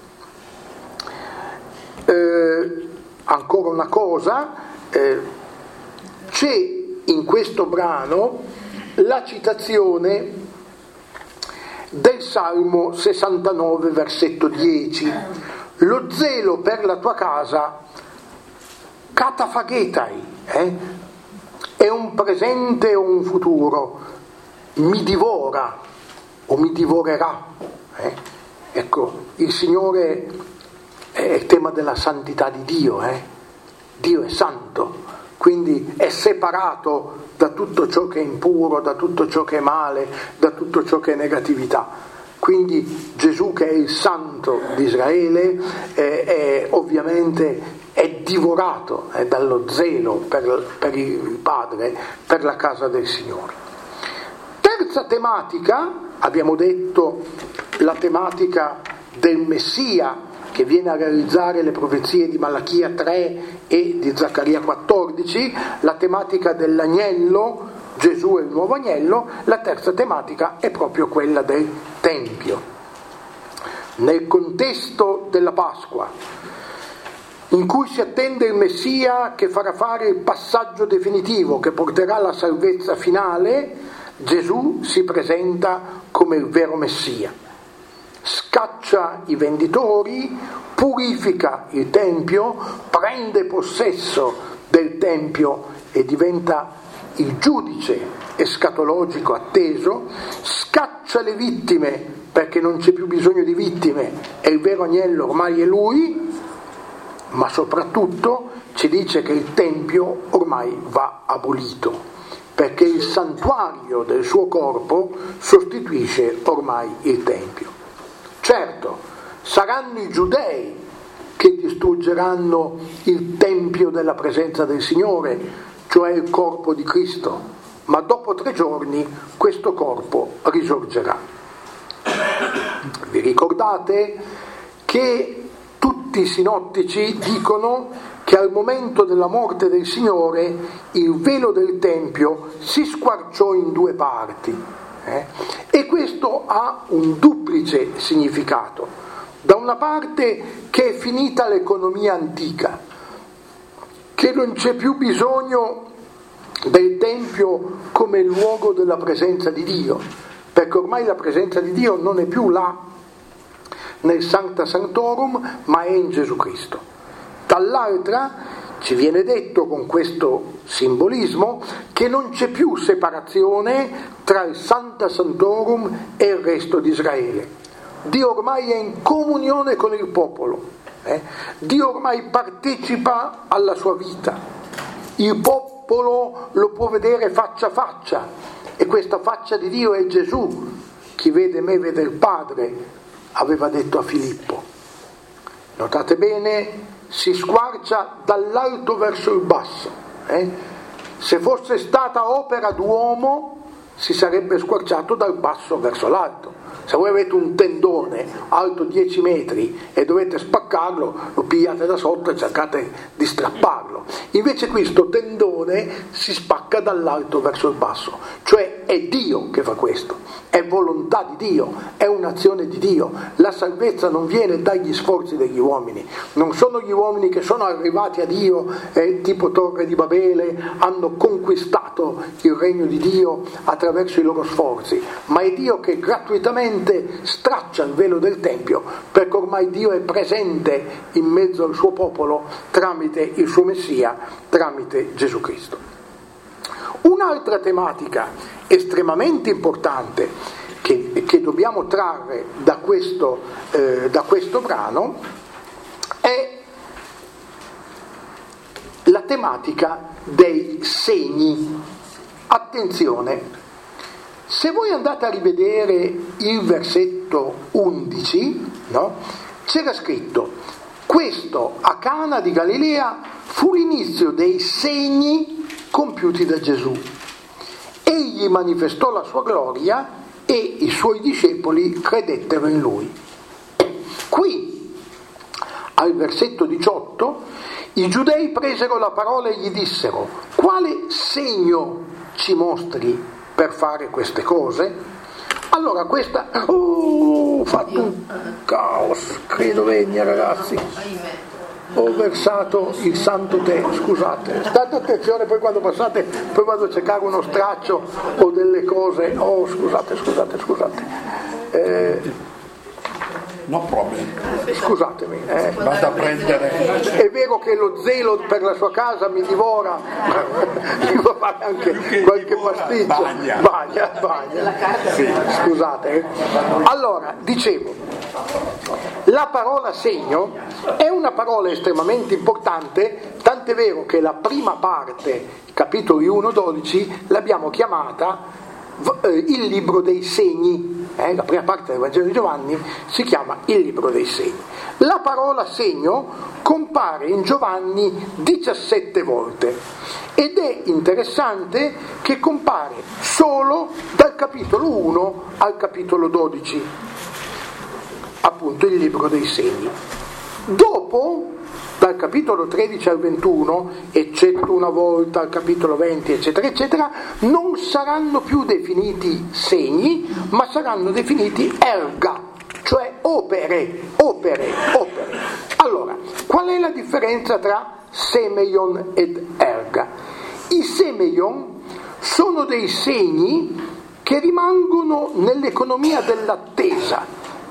Eh, ancora una cosa, eh, c'è in questo brano la citazione del Salmo sessantanove, versetto dieci: lo zelo per la tua casa kataphagetai, eh? È un presente o un futuro, mi divora o mi divorerà, eh? Ecco, il Signore è il tema della santità di Dio, eh? Dio è santo, quindi è separato da tutto ciò che è impuro, da tutto ciò che è male, da tutto ciò che è negatività. Quindi Gesù, che è il santo di Israele, è, è ovviamente è divorato è dallo zelo per, per il Padre, per la casa del Signore. Terza tematica, abbiamo detto la tematica del Messia, che viene a realizzare le profezie di Malachia tre e di Zaccaria quattordici, la tematica dell'agnello, Gesù è il nuovo agnello. La terza tematica è proprio quella del Tempio. Nel contesto della Pasqua, in cui si attende il Messia che farà fare il passaggio definitivo, che porterà alla salvezza finale, Gesù si presenta come il vero Messia. Scaccia i venditori, purifica il Tempio, prende possesso del Tempio e diventa il giudice escatologico atteso, scaccia le vittime perché non c'è più bisogno di vittime e il vero agnello ormai è lui, ma soprattutto ci dice che il Tempio ormai va abolito, perché il santuario del suo corpo sostituisce ormai il Tempio. Certo, saranno i giudei che distruggeranno il Tempio della presenza del Signore, cioè il corpo di Cristo, ma dopo tre giorni questo corpo risorgerà. Vi ricordate che tutti i sinottici dicono che al momento della morte del Signore il velo del Tempio si squarciò in due parti. Eh? E questo ha un duplice significato. Da una parte che è finita l'economia antica, che non c'è più bisogno del Tempio come luogo della presenza di Dio, perché ormai la presenza di Dio non è più là nel Sancta Sanctorum, ma è in Gesù Cristo. Dall'altra ci viene detto con questo simbolismo che non c'è più separazione tra il Sancta Sanctorum e il resto di Israele. Dio ormai è in comunione con il popolo, eh? Dio ormai partecipa alla sua vita, il popolo lo può vedere faccia a faccia, e questa faccia di Dio è Gesù. Chi vede me vede il Padre, aveva detto a Filippo. Notate bene, si squarcia dall'alto verso il basso, eh? Se fosse stata opera d'uomo si sarebbe squarciato dal basso verso l'alto. Se voi avete un tendone alto dieci metri e dovete spaccarlo, lo pigliate da sotto e cercate di strapparlo. Invece questo tendone si spacca dall'alto verso il basso, cioè è Dio che fa questo, è volontà di Dio, è un'azione di Dio. La salvezza non viene dagli sforzi degli uomini, non sono gli uomini che sono arrivati a Dio, eh, tipo Torre di Babele, hanno conquistato il regno di Dio attraverso i loro sforzi, ma è Dio che gratuitamente semplicemente straccia il velo del Tempio, perché ormai Dio è presente in mezzo al suo popolo tramite il suo Messia, tramite Gesù Cristo. Un'altra tematica estremamente importante che, che dobbiamo trarre da questo, eh, da questo brano è la tematica dei segni. Attenzione, se voi andate a rivedere il versetto undici, no? C'era scritto: questo a Cana di Galilea fu l'inizio dei segni compiuti da Gesù. Egli manifestò la sua gloria e i suoi discepoli credettero in lui. Qui, al versetto diciotto, i giudei presero la parola e gli dissero: quale segno ci mostri per fare queste cose? Allora questa oh, ho fatto un caos, credo vegna ragazzi, ho versato il santo tè, scusate, state attenzione, poi quando passate poi vado a cercare uno straccio o delle cose, oh scusate scusate scusate eh, no problem. Scusatemi, eh. Vado a prendere. È vero che lo zelo per la sua casa mi divora, mi fa fare anche qualche pasticcio. Bagna. Bagna, bagna. Sì, scusate. Eh. Allora, dicevo, la parola segno è una parola estremamente importante, tant'è vero che la prima parte, capitoli uno dodici, l'abbiamo chiamata il libro dei segni. Eh, la prima parte del Vangelo di Giovanni si chiama il libro dei segni. La parola segno compare in Giovanni diciassette volte ed è interessante che compare solo dal capitolo uno al capitolo dodici, appunto il libro dei segni. Dopo, dal capitolo tredici al ventuno, eccetto una volta al capitolo venti, eccetera, eccetera, non saranno più definiti segni, ma saranno definiti erga, cioè opere, opere, opere. Allora, qual è la differenza tra semeion ed erga? I semeion sono dei segni che rimangono nell'economia dell'attesa,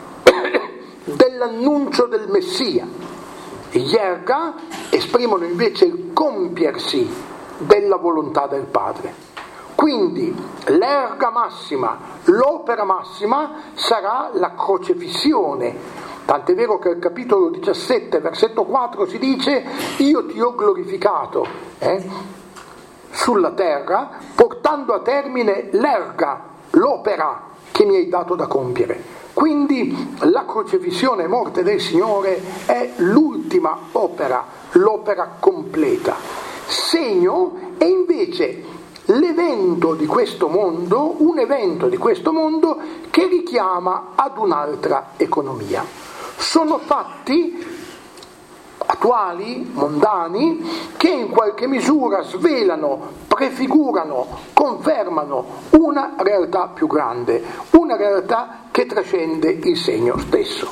dell'annuncio del Messia. Gli erga esprimono invece il compiersi della volontà del Padre. Quindi l'erga massima, l'opera massima sarà la crocefissione. Tant'è vero che al capitolo diciassette, versetto quattro si dice: io ti ho glorificato eh, sulla terra, portando a termine l'erga, l'opera che mi hai dato da compiere. Quindi la crocifissione e morte del Signore è l'ultima opera, l'opera completa. Segno è invece l'evento di questo mondo, un evento di questo mondo che richiama ad un'altra economia. Sono fatti attuali, mondani, che in qualche misura svelano, prefigurano, confermano una realtà più grande, una realtà che trascende il segno stesso.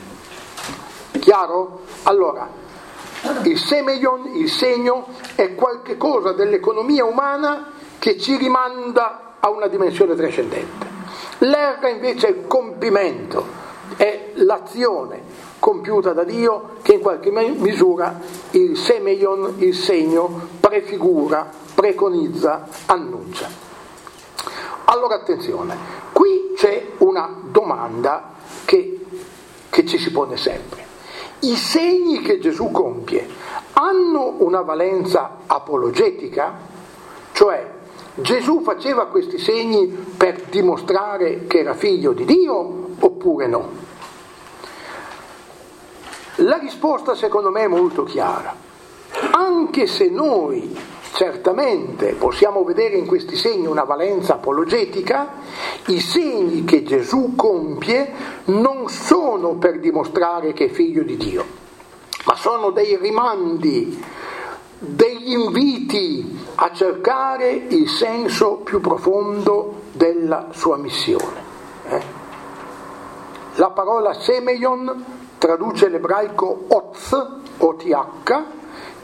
Chiaro? Allora, il semeion, il segno, è qualche cosa dell'economia umana che ci rimanda a una dimensione trascendente. L'erga invece è il compimento, è l'azione compiuta da Dio che in qualche misura il semeion, il segno, prefigura, preconizza, annuncia. Allora attenzione, qui c'è una domanda che, che ci si pone sempre. I segni che Gesù compie hanno una valenza apologetica? Cioè, Gesù faceva questi segni per dimostrare che era figlio di Dio oppure no? La risposta secondo me è molto chiara. Anche se noi certamente possiamo vedere in questi segni una valenza apologetica, i segni che Gesù compie non sono per dimostrare che è figlio di Dio, ma sono dei rimandi, degli inviti a cercare il senso più profondo della sua missione. Eh? La parola semeion traduce l'ebraico oz, O T H,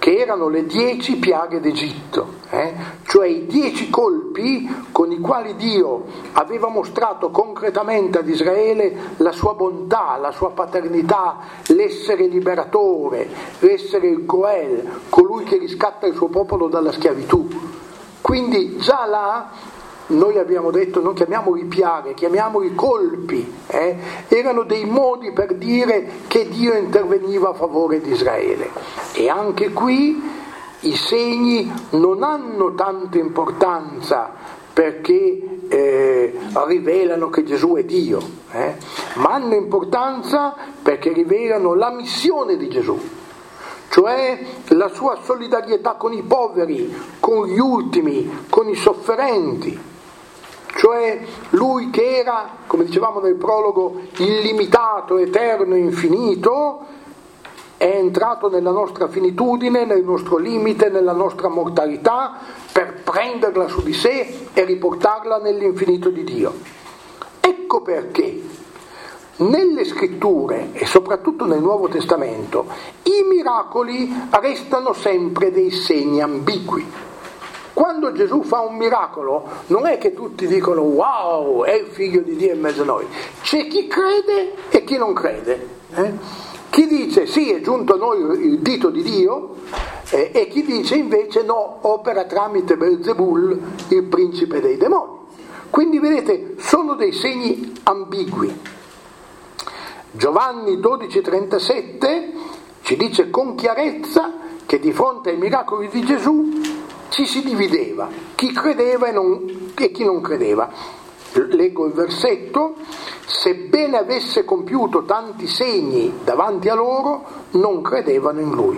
che erano le dieci piaghe d'Egitto, eh? cioè i dieci colpi con i quali Dio aveva mostrato concretamente ad Israele la sua bontà, la sua paternità, l'essere liberatore, l'essere il Goel, colui che riscatta il suo popolo dalla schiavitù. Quindi già là noi abbiamo detto, non chiamiamoli piaghe, chiamiamoli colpi, eh? erano dei modi per dire che Dio interveniva a favore di Israele. E anche qui i segni non hanno tanta importanza perché eh, rivelano che Gesù è Dio, eh? ma hanno importanza perché rivelano la missione di Gesù, cioè la sua solidarietà con i poveri, con gli ultimi, con i sofferenti. Cioè lui che era, come dicevamo nel prologo, illimitato, eterno, infinito, è entrato nella nostra finitudine, nel nostro limite, nella nostra mortalità, per prenderla su di sé e riportarla nell'infinito di Dio. Ecco perché nelle scritture, e soprattutto nel Nuovo Testamento, i miracoli restano sempre dei segni ambigui. Quando Gesù fa un miracolo non è che tutti dicono wow, è il figlio di Dio in mezzo a noi, c'è chi crede e chi non crede, eh? Chi dice sì, è giunto a noi il dito di Dio, eh, e chi dice invece no, opera tramite Belzebul, il principe dei demoni. Quindi vedete, sono dei segni ambigui. Giovanni dodici trentasette ci dice con chiarezza che di fronte ai miracoli di Gesù ci si divideva, chi credeva e, non, e chi non credeva. Leggo il versetto: sebbene avesse compiuto tanti segni davanti a loro, non credevano in lui.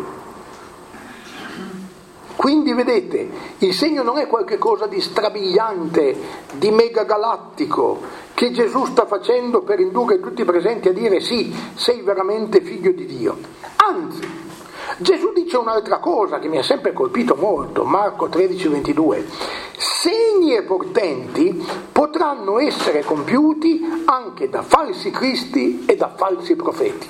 Quindi vedete, il segno non è qualche cosa di strabiliante, di megagalattico, che Gesù sta facendo per indurre tutti i presenti a dire sì, sei veramente figlio di Dio. Anzi, Gesù dice un'altra cosa che mi ha sempre colpito molto, Marco tredici ventidue: segni e portenti potranno essere compiuti anche da falsi cristi e da falsi profeti.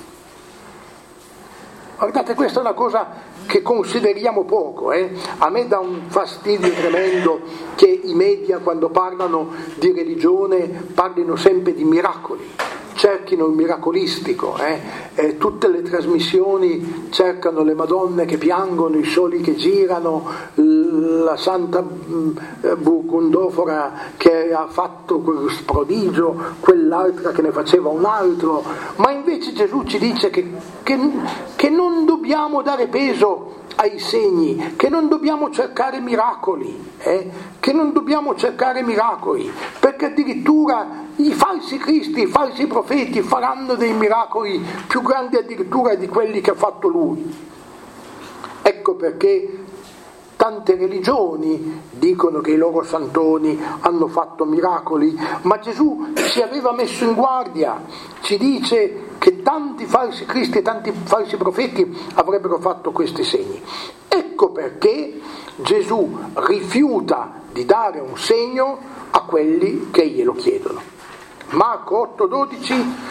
Guardate, questa è una cosa che consideriamo poco, eh? A me dà un fastidio tremendo che i media, quando parlano di religione, parlino sempre di miracoli, cerchino il miracolistico, eh? Eh, tutte le trasmissioni cercano le Madonne che piangono, i soli che girano, la Santa Burgundofora che ha fatto quel prodigio, quell'altra che ne faceva un altro, ma invece Gesù ci dice che, che, che non dobbiamo dare peso ai segni, che non dobbiamo cercare miracoli, eh? che non dobbiamo cercare miracoli, perché addirittura i falsi cristi, i falsi profeti faranno dei miracoli più grandi addirittura di quelli che ha fatto lui. Ecco perché tante religioni dicono che i loro santoni hanno fatto miracoli, ma Gesù ci aveva messo in guardia, ci dice che tanti falsi cristi e tanti falsi profeti avrebbero fatto questi segni. Ecco perché Gesù rifiuta di dare un segno a quelli che glielo chiedono. Marco otto dodici,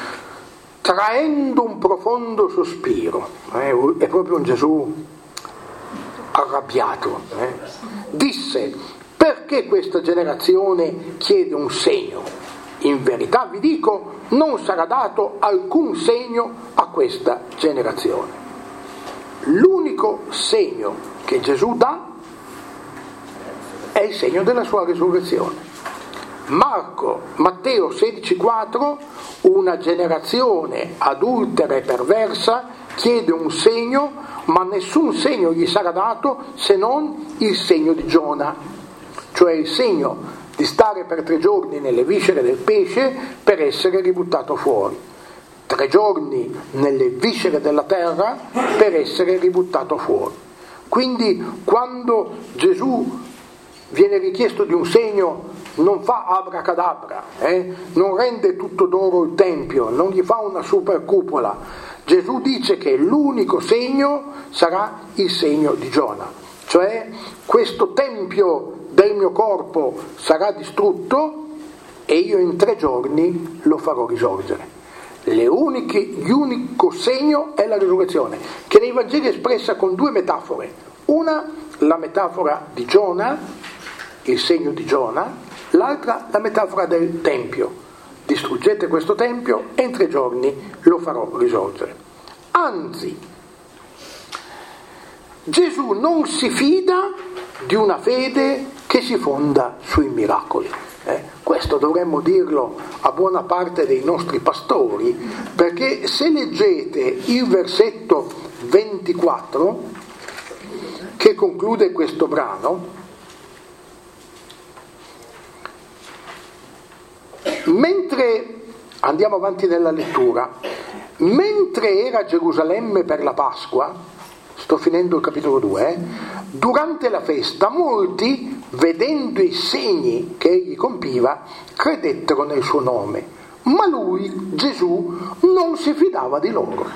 traendo un profondo sospiro, eh, è proprio un Gesù arrabbiato, eh, disse: perché questa generazione chiede un segno? In verità vi dico, non sarà dato alcun segno a questa generazione. L'unico segno che Gesù dà è il segno della sua risurrezione. Marco, Matteo sedici quattro, una generazione adultera e perversa chiede un segno, ma nessun segno gli sarà dato se non il segno di Giona, cioè il segno di stare per tre giorni nelle viscere del pesce per essere ributtato fuori, tre giorni nelle viscere della terra per essere ributtato fuori. Quindi quando Gesù viene richiesto di un segno non fa abracadabra, eh? non rende tutto d'oro il tempio, non gli fa una super cupola. Gesù dice che l'unico segno sarà il segno di Giona, cioè questo tempio del mio corpo sarà distrutto e io in tre giorni lo farò risorgere. Le uniche, l'unico segno è la risurrezione, che nei Vangeli è espressa con due metafore. Una, la metafora di Giona, il segno di Giona, l'altra la metafora del Tempio. Distruggete questo Tempio e in tre giorni lo farò risorgere. Anzi, Gesù non si fida di una fede che si fonda sui miracoli. Eh, questo dovremmo dirlo a buona parte dei nostri pastori, perché se leggete il versetto ventiquattro che conclude questo brano, mentre andiamo avanti nella lettura, mentre era a Gerusalemme per la Pasqua, sto finendo il capitolo due, eh, durante la festa molti, vedendo i segni che egli compiva, credettero nel suo nome, ma lui, Gesù, non si fidava di loro.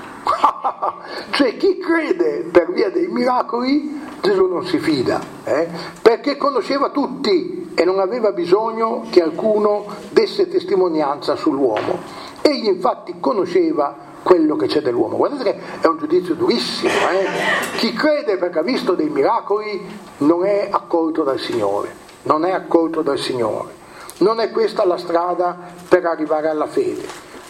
Cioè chi crede per via dei miracoli, Gesù non si fida, eh? Perché conosceva tutti e non aveva bisogno che qualcuno desse testimonianza sull'uomo. Egli infatti conosceva quello che c'è dell'uomo. Guardate che è un giudizio durissimo, eh? Chi crede perché ha visto dei miracoli non è accolto dal Signore, non è accolto dal Signore. Non è questa la strada per arrivare alla fede.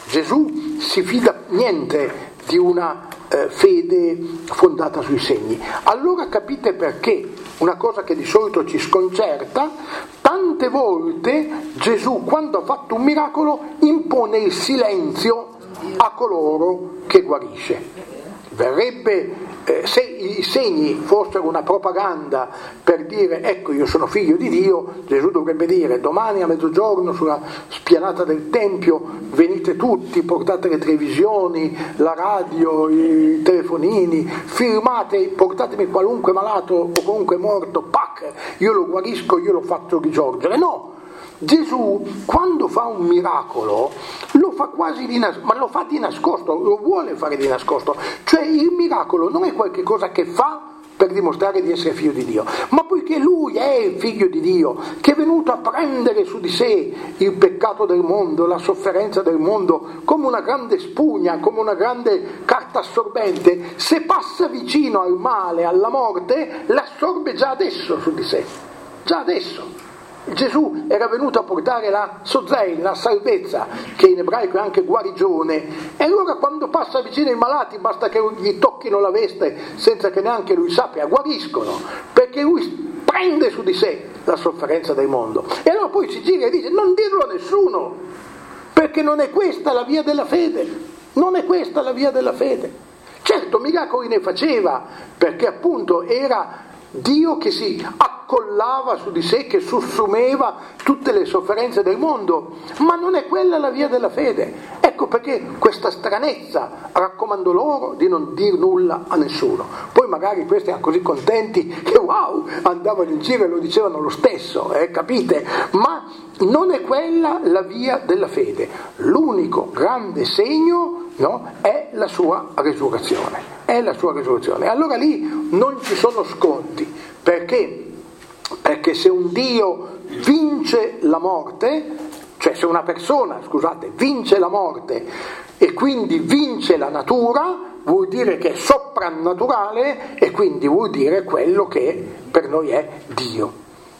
Gesù si fida niente di una eh, fede fondata sui segni. Allora capite perché una cosa che di solito ci sconcerta, tante volte Gesù, quando ha fatto un miracolo, impone il silenzio a coloro che guarisce. Verrebbe, eh, se i segni fossero una propaganda per dire ecco io sono figlio di Dio, Gesù dovrebbe dire domani a mezzogiorno sulla spianata del Tempio venite tutti, portate le televisioni, la radio, i telefonini, firmate, portatemi qualunque malato o comunque morto, pac, io lo guarisco, io lo faccio risorgere. No! Gesù quando fa un miracolo lo fa quasi di nascosto, ma lo fa di nascosto, lo vuole fare di nascosto, cioè il miracolo non è qualche cosa che fa per dimostrare di essere figlio di Dio, ma poiché lui è il figlio di Dio, che è venuto a prendere su di sé il peccato del mondo, la sofferenza del mondo, come una grande spugna, come una grande carta assorbente, se passa vicino al male, alla morte, l'assorbe già adesso su di sé, già adesso. Gesù era venuto a portare la sozein, la salvezza, che in ebraico è anche guarigione, e allora quando passa vicino ai malati basta che gli tocchino la veste senza che neanche lui sappia, guariscono, perché lui prende su di sé la sofferenza del mondo. E allora poi si gira e dice non dirlo a nessuno, perché non è questa la via della fede, non è questa la via della fede. Certo, miracoli ne faceva, perché appunto era Dio che si accollava su di sé, che sussumeva tutte le sofferenze del mondo, ma non è quella la via della fede. Ecco perché questa stranezza, raccomando loro di non dir nulla a nessuno. Poi magari questi erano così contenti che wow, andavano in giro e lo dicevano lo stesso, eh, capite? Ma non è quella la via della fede. L'unico grande segno, no, è la sua resurrezione. È la sua risurrezione. Allora lì non ci sono sconti, perché? Perché se un Dio vince la morte, cioè se una persona, scusate, vince la morte e quindi vince la natura, vuol dire che è soprannaturale e quindi vuol dire quello che per noi è Dio.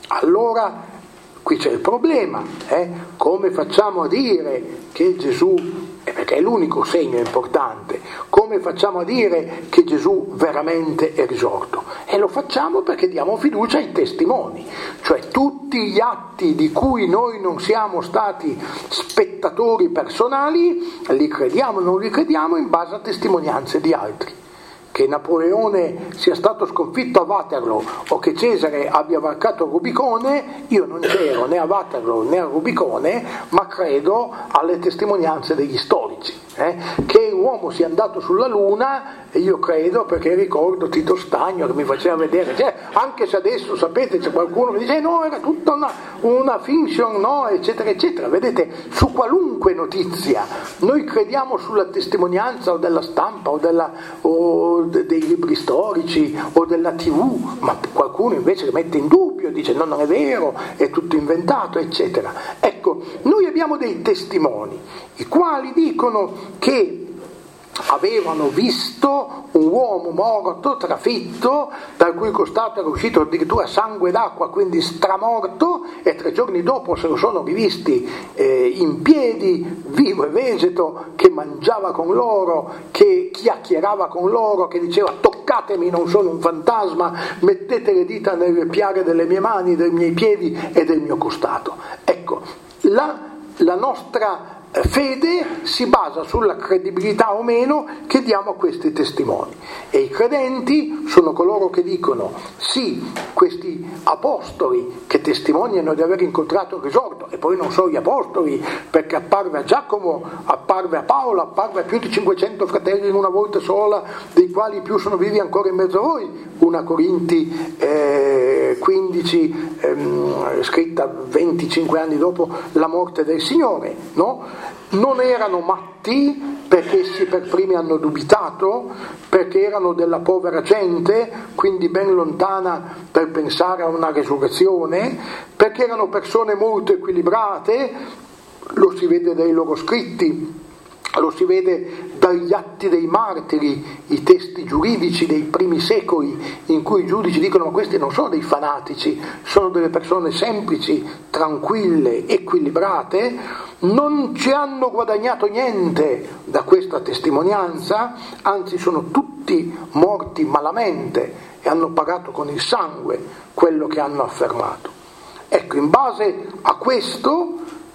Allora qui c'è il problema, eh? Come facciamo a dire che Gesù, eh, perché è l'unico segno importante, come facciamo a dire che Gesù veramente è risorto? E lo facciamo perché diamo fiducia ai testimoni, cioè tutti gli atti di cui noi non siamo stati spettatori personali, li crediamo o non li crediamo in base a testimonianze di altri. Che Napoleone sia stato sconfitto a Waterloo o che Cesare abbia varcato il Rubicone, io non c'ero né a Waterloo né a Rubicone, ma credo alle testimonianze degli storici. Eh? Che l'uomo sia andato sulla Luna, io credo, perché ricordo Tito Stagno che mi faceva vedere, cioè, anche se adesso sapete c'è qualcuno che dice eh, no, era tutta una, una fiction, no, eccetera eccetera. Vedete, su qualunque notizia noi crediamo sulla testimonianza o della stampa o, della, o de, dei libri storici o della tivù, ma qualcuno invece mette in dubbio, dice no, non è vero, è tutto inventato, eccetera. Ecco, noi abbiamo dei testimoni i quali dicono che avevano visto un uomo morto, trafitto, dal cui costato era uscito addirittura sangue d'acqua, quindi stramorto, e tre giorni dopo se lo sono rivisti eh, in piedi, vivo e vegeto, che mangiava con loro, che chiacchierava con loro, che diceva: toccatemi, non sono un fantasma, mettete le dita nelle piaghe delle mie mani, dei miei piedi e del mio costato. Ecco, la, la nostra fede si basa sulla credibilità o meno che diamo a questi testimoni, e i credenti sono coloro che dicono: sì, questi apostoli che testimoniano di aver incontrato il risorto, e poi non solo gli apostoli, perché apparve a Giacomo, apparve a Paolo, apparve a più di cinquecento fratelli in una volta sola, dei quali più sono vivi ancora in mezzo a voi, prima Corinti eh, quindici, ehm, scritta venticinque anni dopo la morte del Signore, no? Non erano matti, perché essi per primi hanno dubitato, perché erano della povera gente, quindi ben lontana per pensare a una resurrezione, perché erano persone molto equilibrate, lo si vede dai loro scritti, lo si vede dagli atti dei martiri, i testi giuridici dei primi secoli, in cui i giudici dicono: ma questi non sono dei fanatici, sono delle persone semplici, tranquille, equilibrate. Non ci hanno guadagnato niente da questa testimonianza, anzi sono tutti morti malamente e hanno pagato con il sangue quello che hanno affermato. Ecco, in base a questo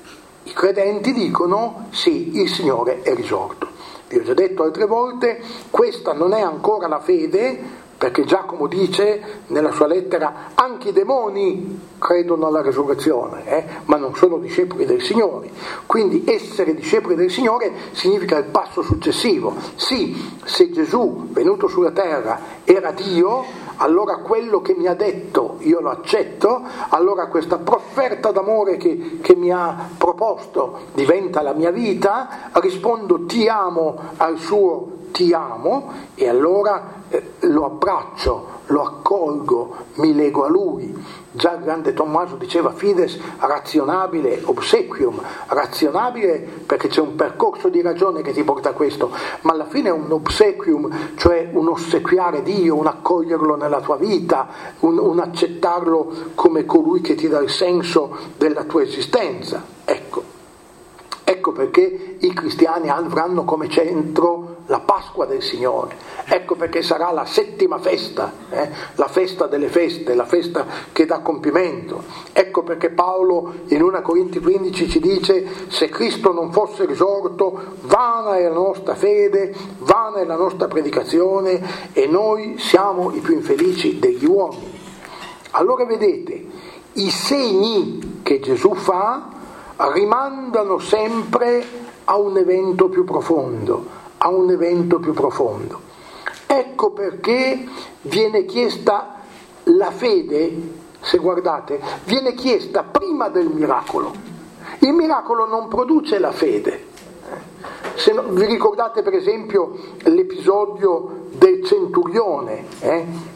i credenti dicono: sì, il Signore è risorto. Vi ho già detto altre volte, questa non è ancora la fede, perché Giacomo dice nella sua lettera: anche i demoni credono alla resurrezione, eh? ma non sono discepoli del Signore. Quindi essere discepoli del Signore significa il passo successivo. Sì, se Gesù venuto sulla terra era Dio, allora quello che mi ha detto io lo accetto, allora questa profferta d'amore che, che mi ha proposto diventa la mia vita, rispondo ti amo al suo ti amo, e allora eh, lo abbraccio, lo accolgo, mi lego a lui. Già il grande Tommaso diceva: fides razionabile obsequium, razionabile perché c'è un percorso di ragione che ti porta a questo, ma alla fine è un obsequium, cioè un ossequiare Dio, un accoglierlo nella tua vita, un, un accettarlo come colui che ti dà il senso della tua esistenza. Ecco. Ecco perché i cristiani avranno come centro la Pasqua del Signore, ecco perché sarà la settima festa, eh? la festa delle feste, la festa che dà compimento. Ecco perché Paolo in prima Corinti quindici ci dice: se Cristo non fosse risorto, vana è la nostra fede, vana è la nostra predicazione, e noi siamo i più infelici degli uomini. Allora vedete, i segni che Gesù fa rimandano sempre a un evento più profondo, a un evento più profondo. Ecco perché viene chiesta la fede, se guardate, viene chiesta prima del miracolo. Il miracolo non produce la fede. Se no, vi ricordate per esempio l'episodio del centurione, eh?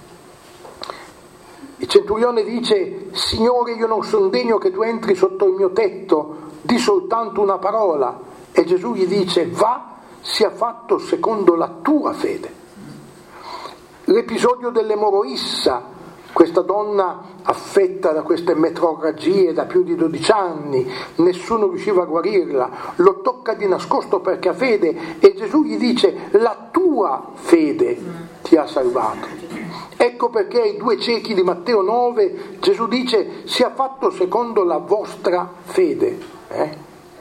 Il centurione dice: Signore, io non sono degno che tu entri sotto il mio tetto, di soltanto una parola. E Gesù gli dice: va, sia fatto secondo la tua fede. L'episodio dell'emoroissa, questa donna affetta da queste metrorragie da più di dodici anni, nessuno riusciva a guarirla, lo tocca di nascosto perché ha fede, e Gesù gli dice: la tua fede ti ha salvato. Ecco perché ai due ciechi di Matteo nove Gesù dice: sia fatto secondo la vostra fede. Eh?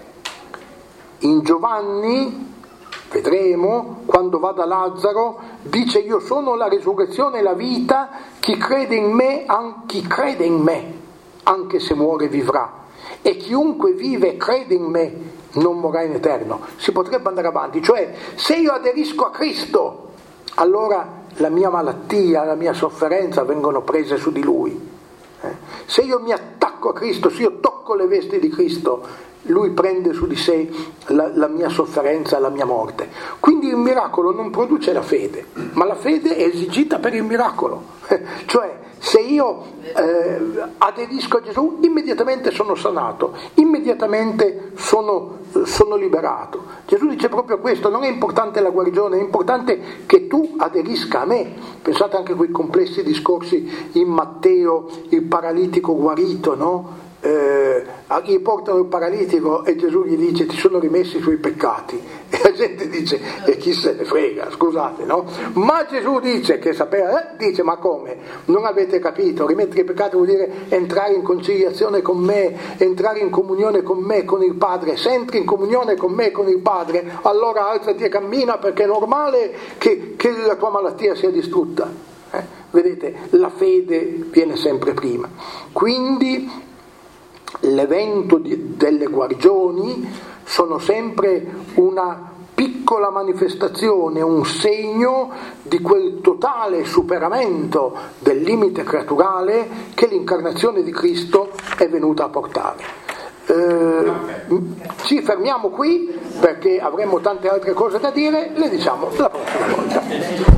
In Giovanni, vedremo, quando va da Lazzaro, dice: io sono la resurrezione e la vita, chi crede in me, an- chi crede in me, anche se muore vivrà, e chiunque vive e crede in me non morrà in eterno. Si potrebbe andare avanti, cioè se io aderisco a Cristo, allora la mia malattia, la mia sofferenza vengono prese su di Lui. Eh? Se io mi attacco a Cristo, se io tocco le vesti di Cristo, Lui prende su di sé la, la mia sofferenza, la mia morte. Quindi il miracolo non produce la fede, ma la fede è esigita per il miracolo. Cioè, se io eh, aderisco a Gesù, immediatamente sono sanato, immediatamente sono, sono liberato. Gesù dice proprio questo, non è importante la guarigione, è importante che tu aderisca a me. Pensate anche a quei complessi discorsi in Matteo, il paralitico guarito, no? Eh, gli portano il paralitico e Gesù gli dice ti sono rimessi i suoi peccati, e la gente dice e chi se ne frega, scusate, no? Ma Gesù dice che sapeva, eh? dice ma come? Non avete capito? Rimettere i peccati vuol dire entrare in conciliazione con me, entrare in comunione con me, con il Padre. Se entri in comunione con me, con il Padre, allora alzati e cammina, perché è normale che, che la tua malattia sia distrutta. Eh? Vedete, la fede viene sempre prima. Quindi l'evento di, delle guarigioni sono sempre una piccola manifestazione, un segno di quel totale superamento del limite creaturale che l'incarnazione di Cristo è venuta a portare. Eh, ci fermiamo qui perché avremo tante altre cose da dire, le diciamo la prossima volta.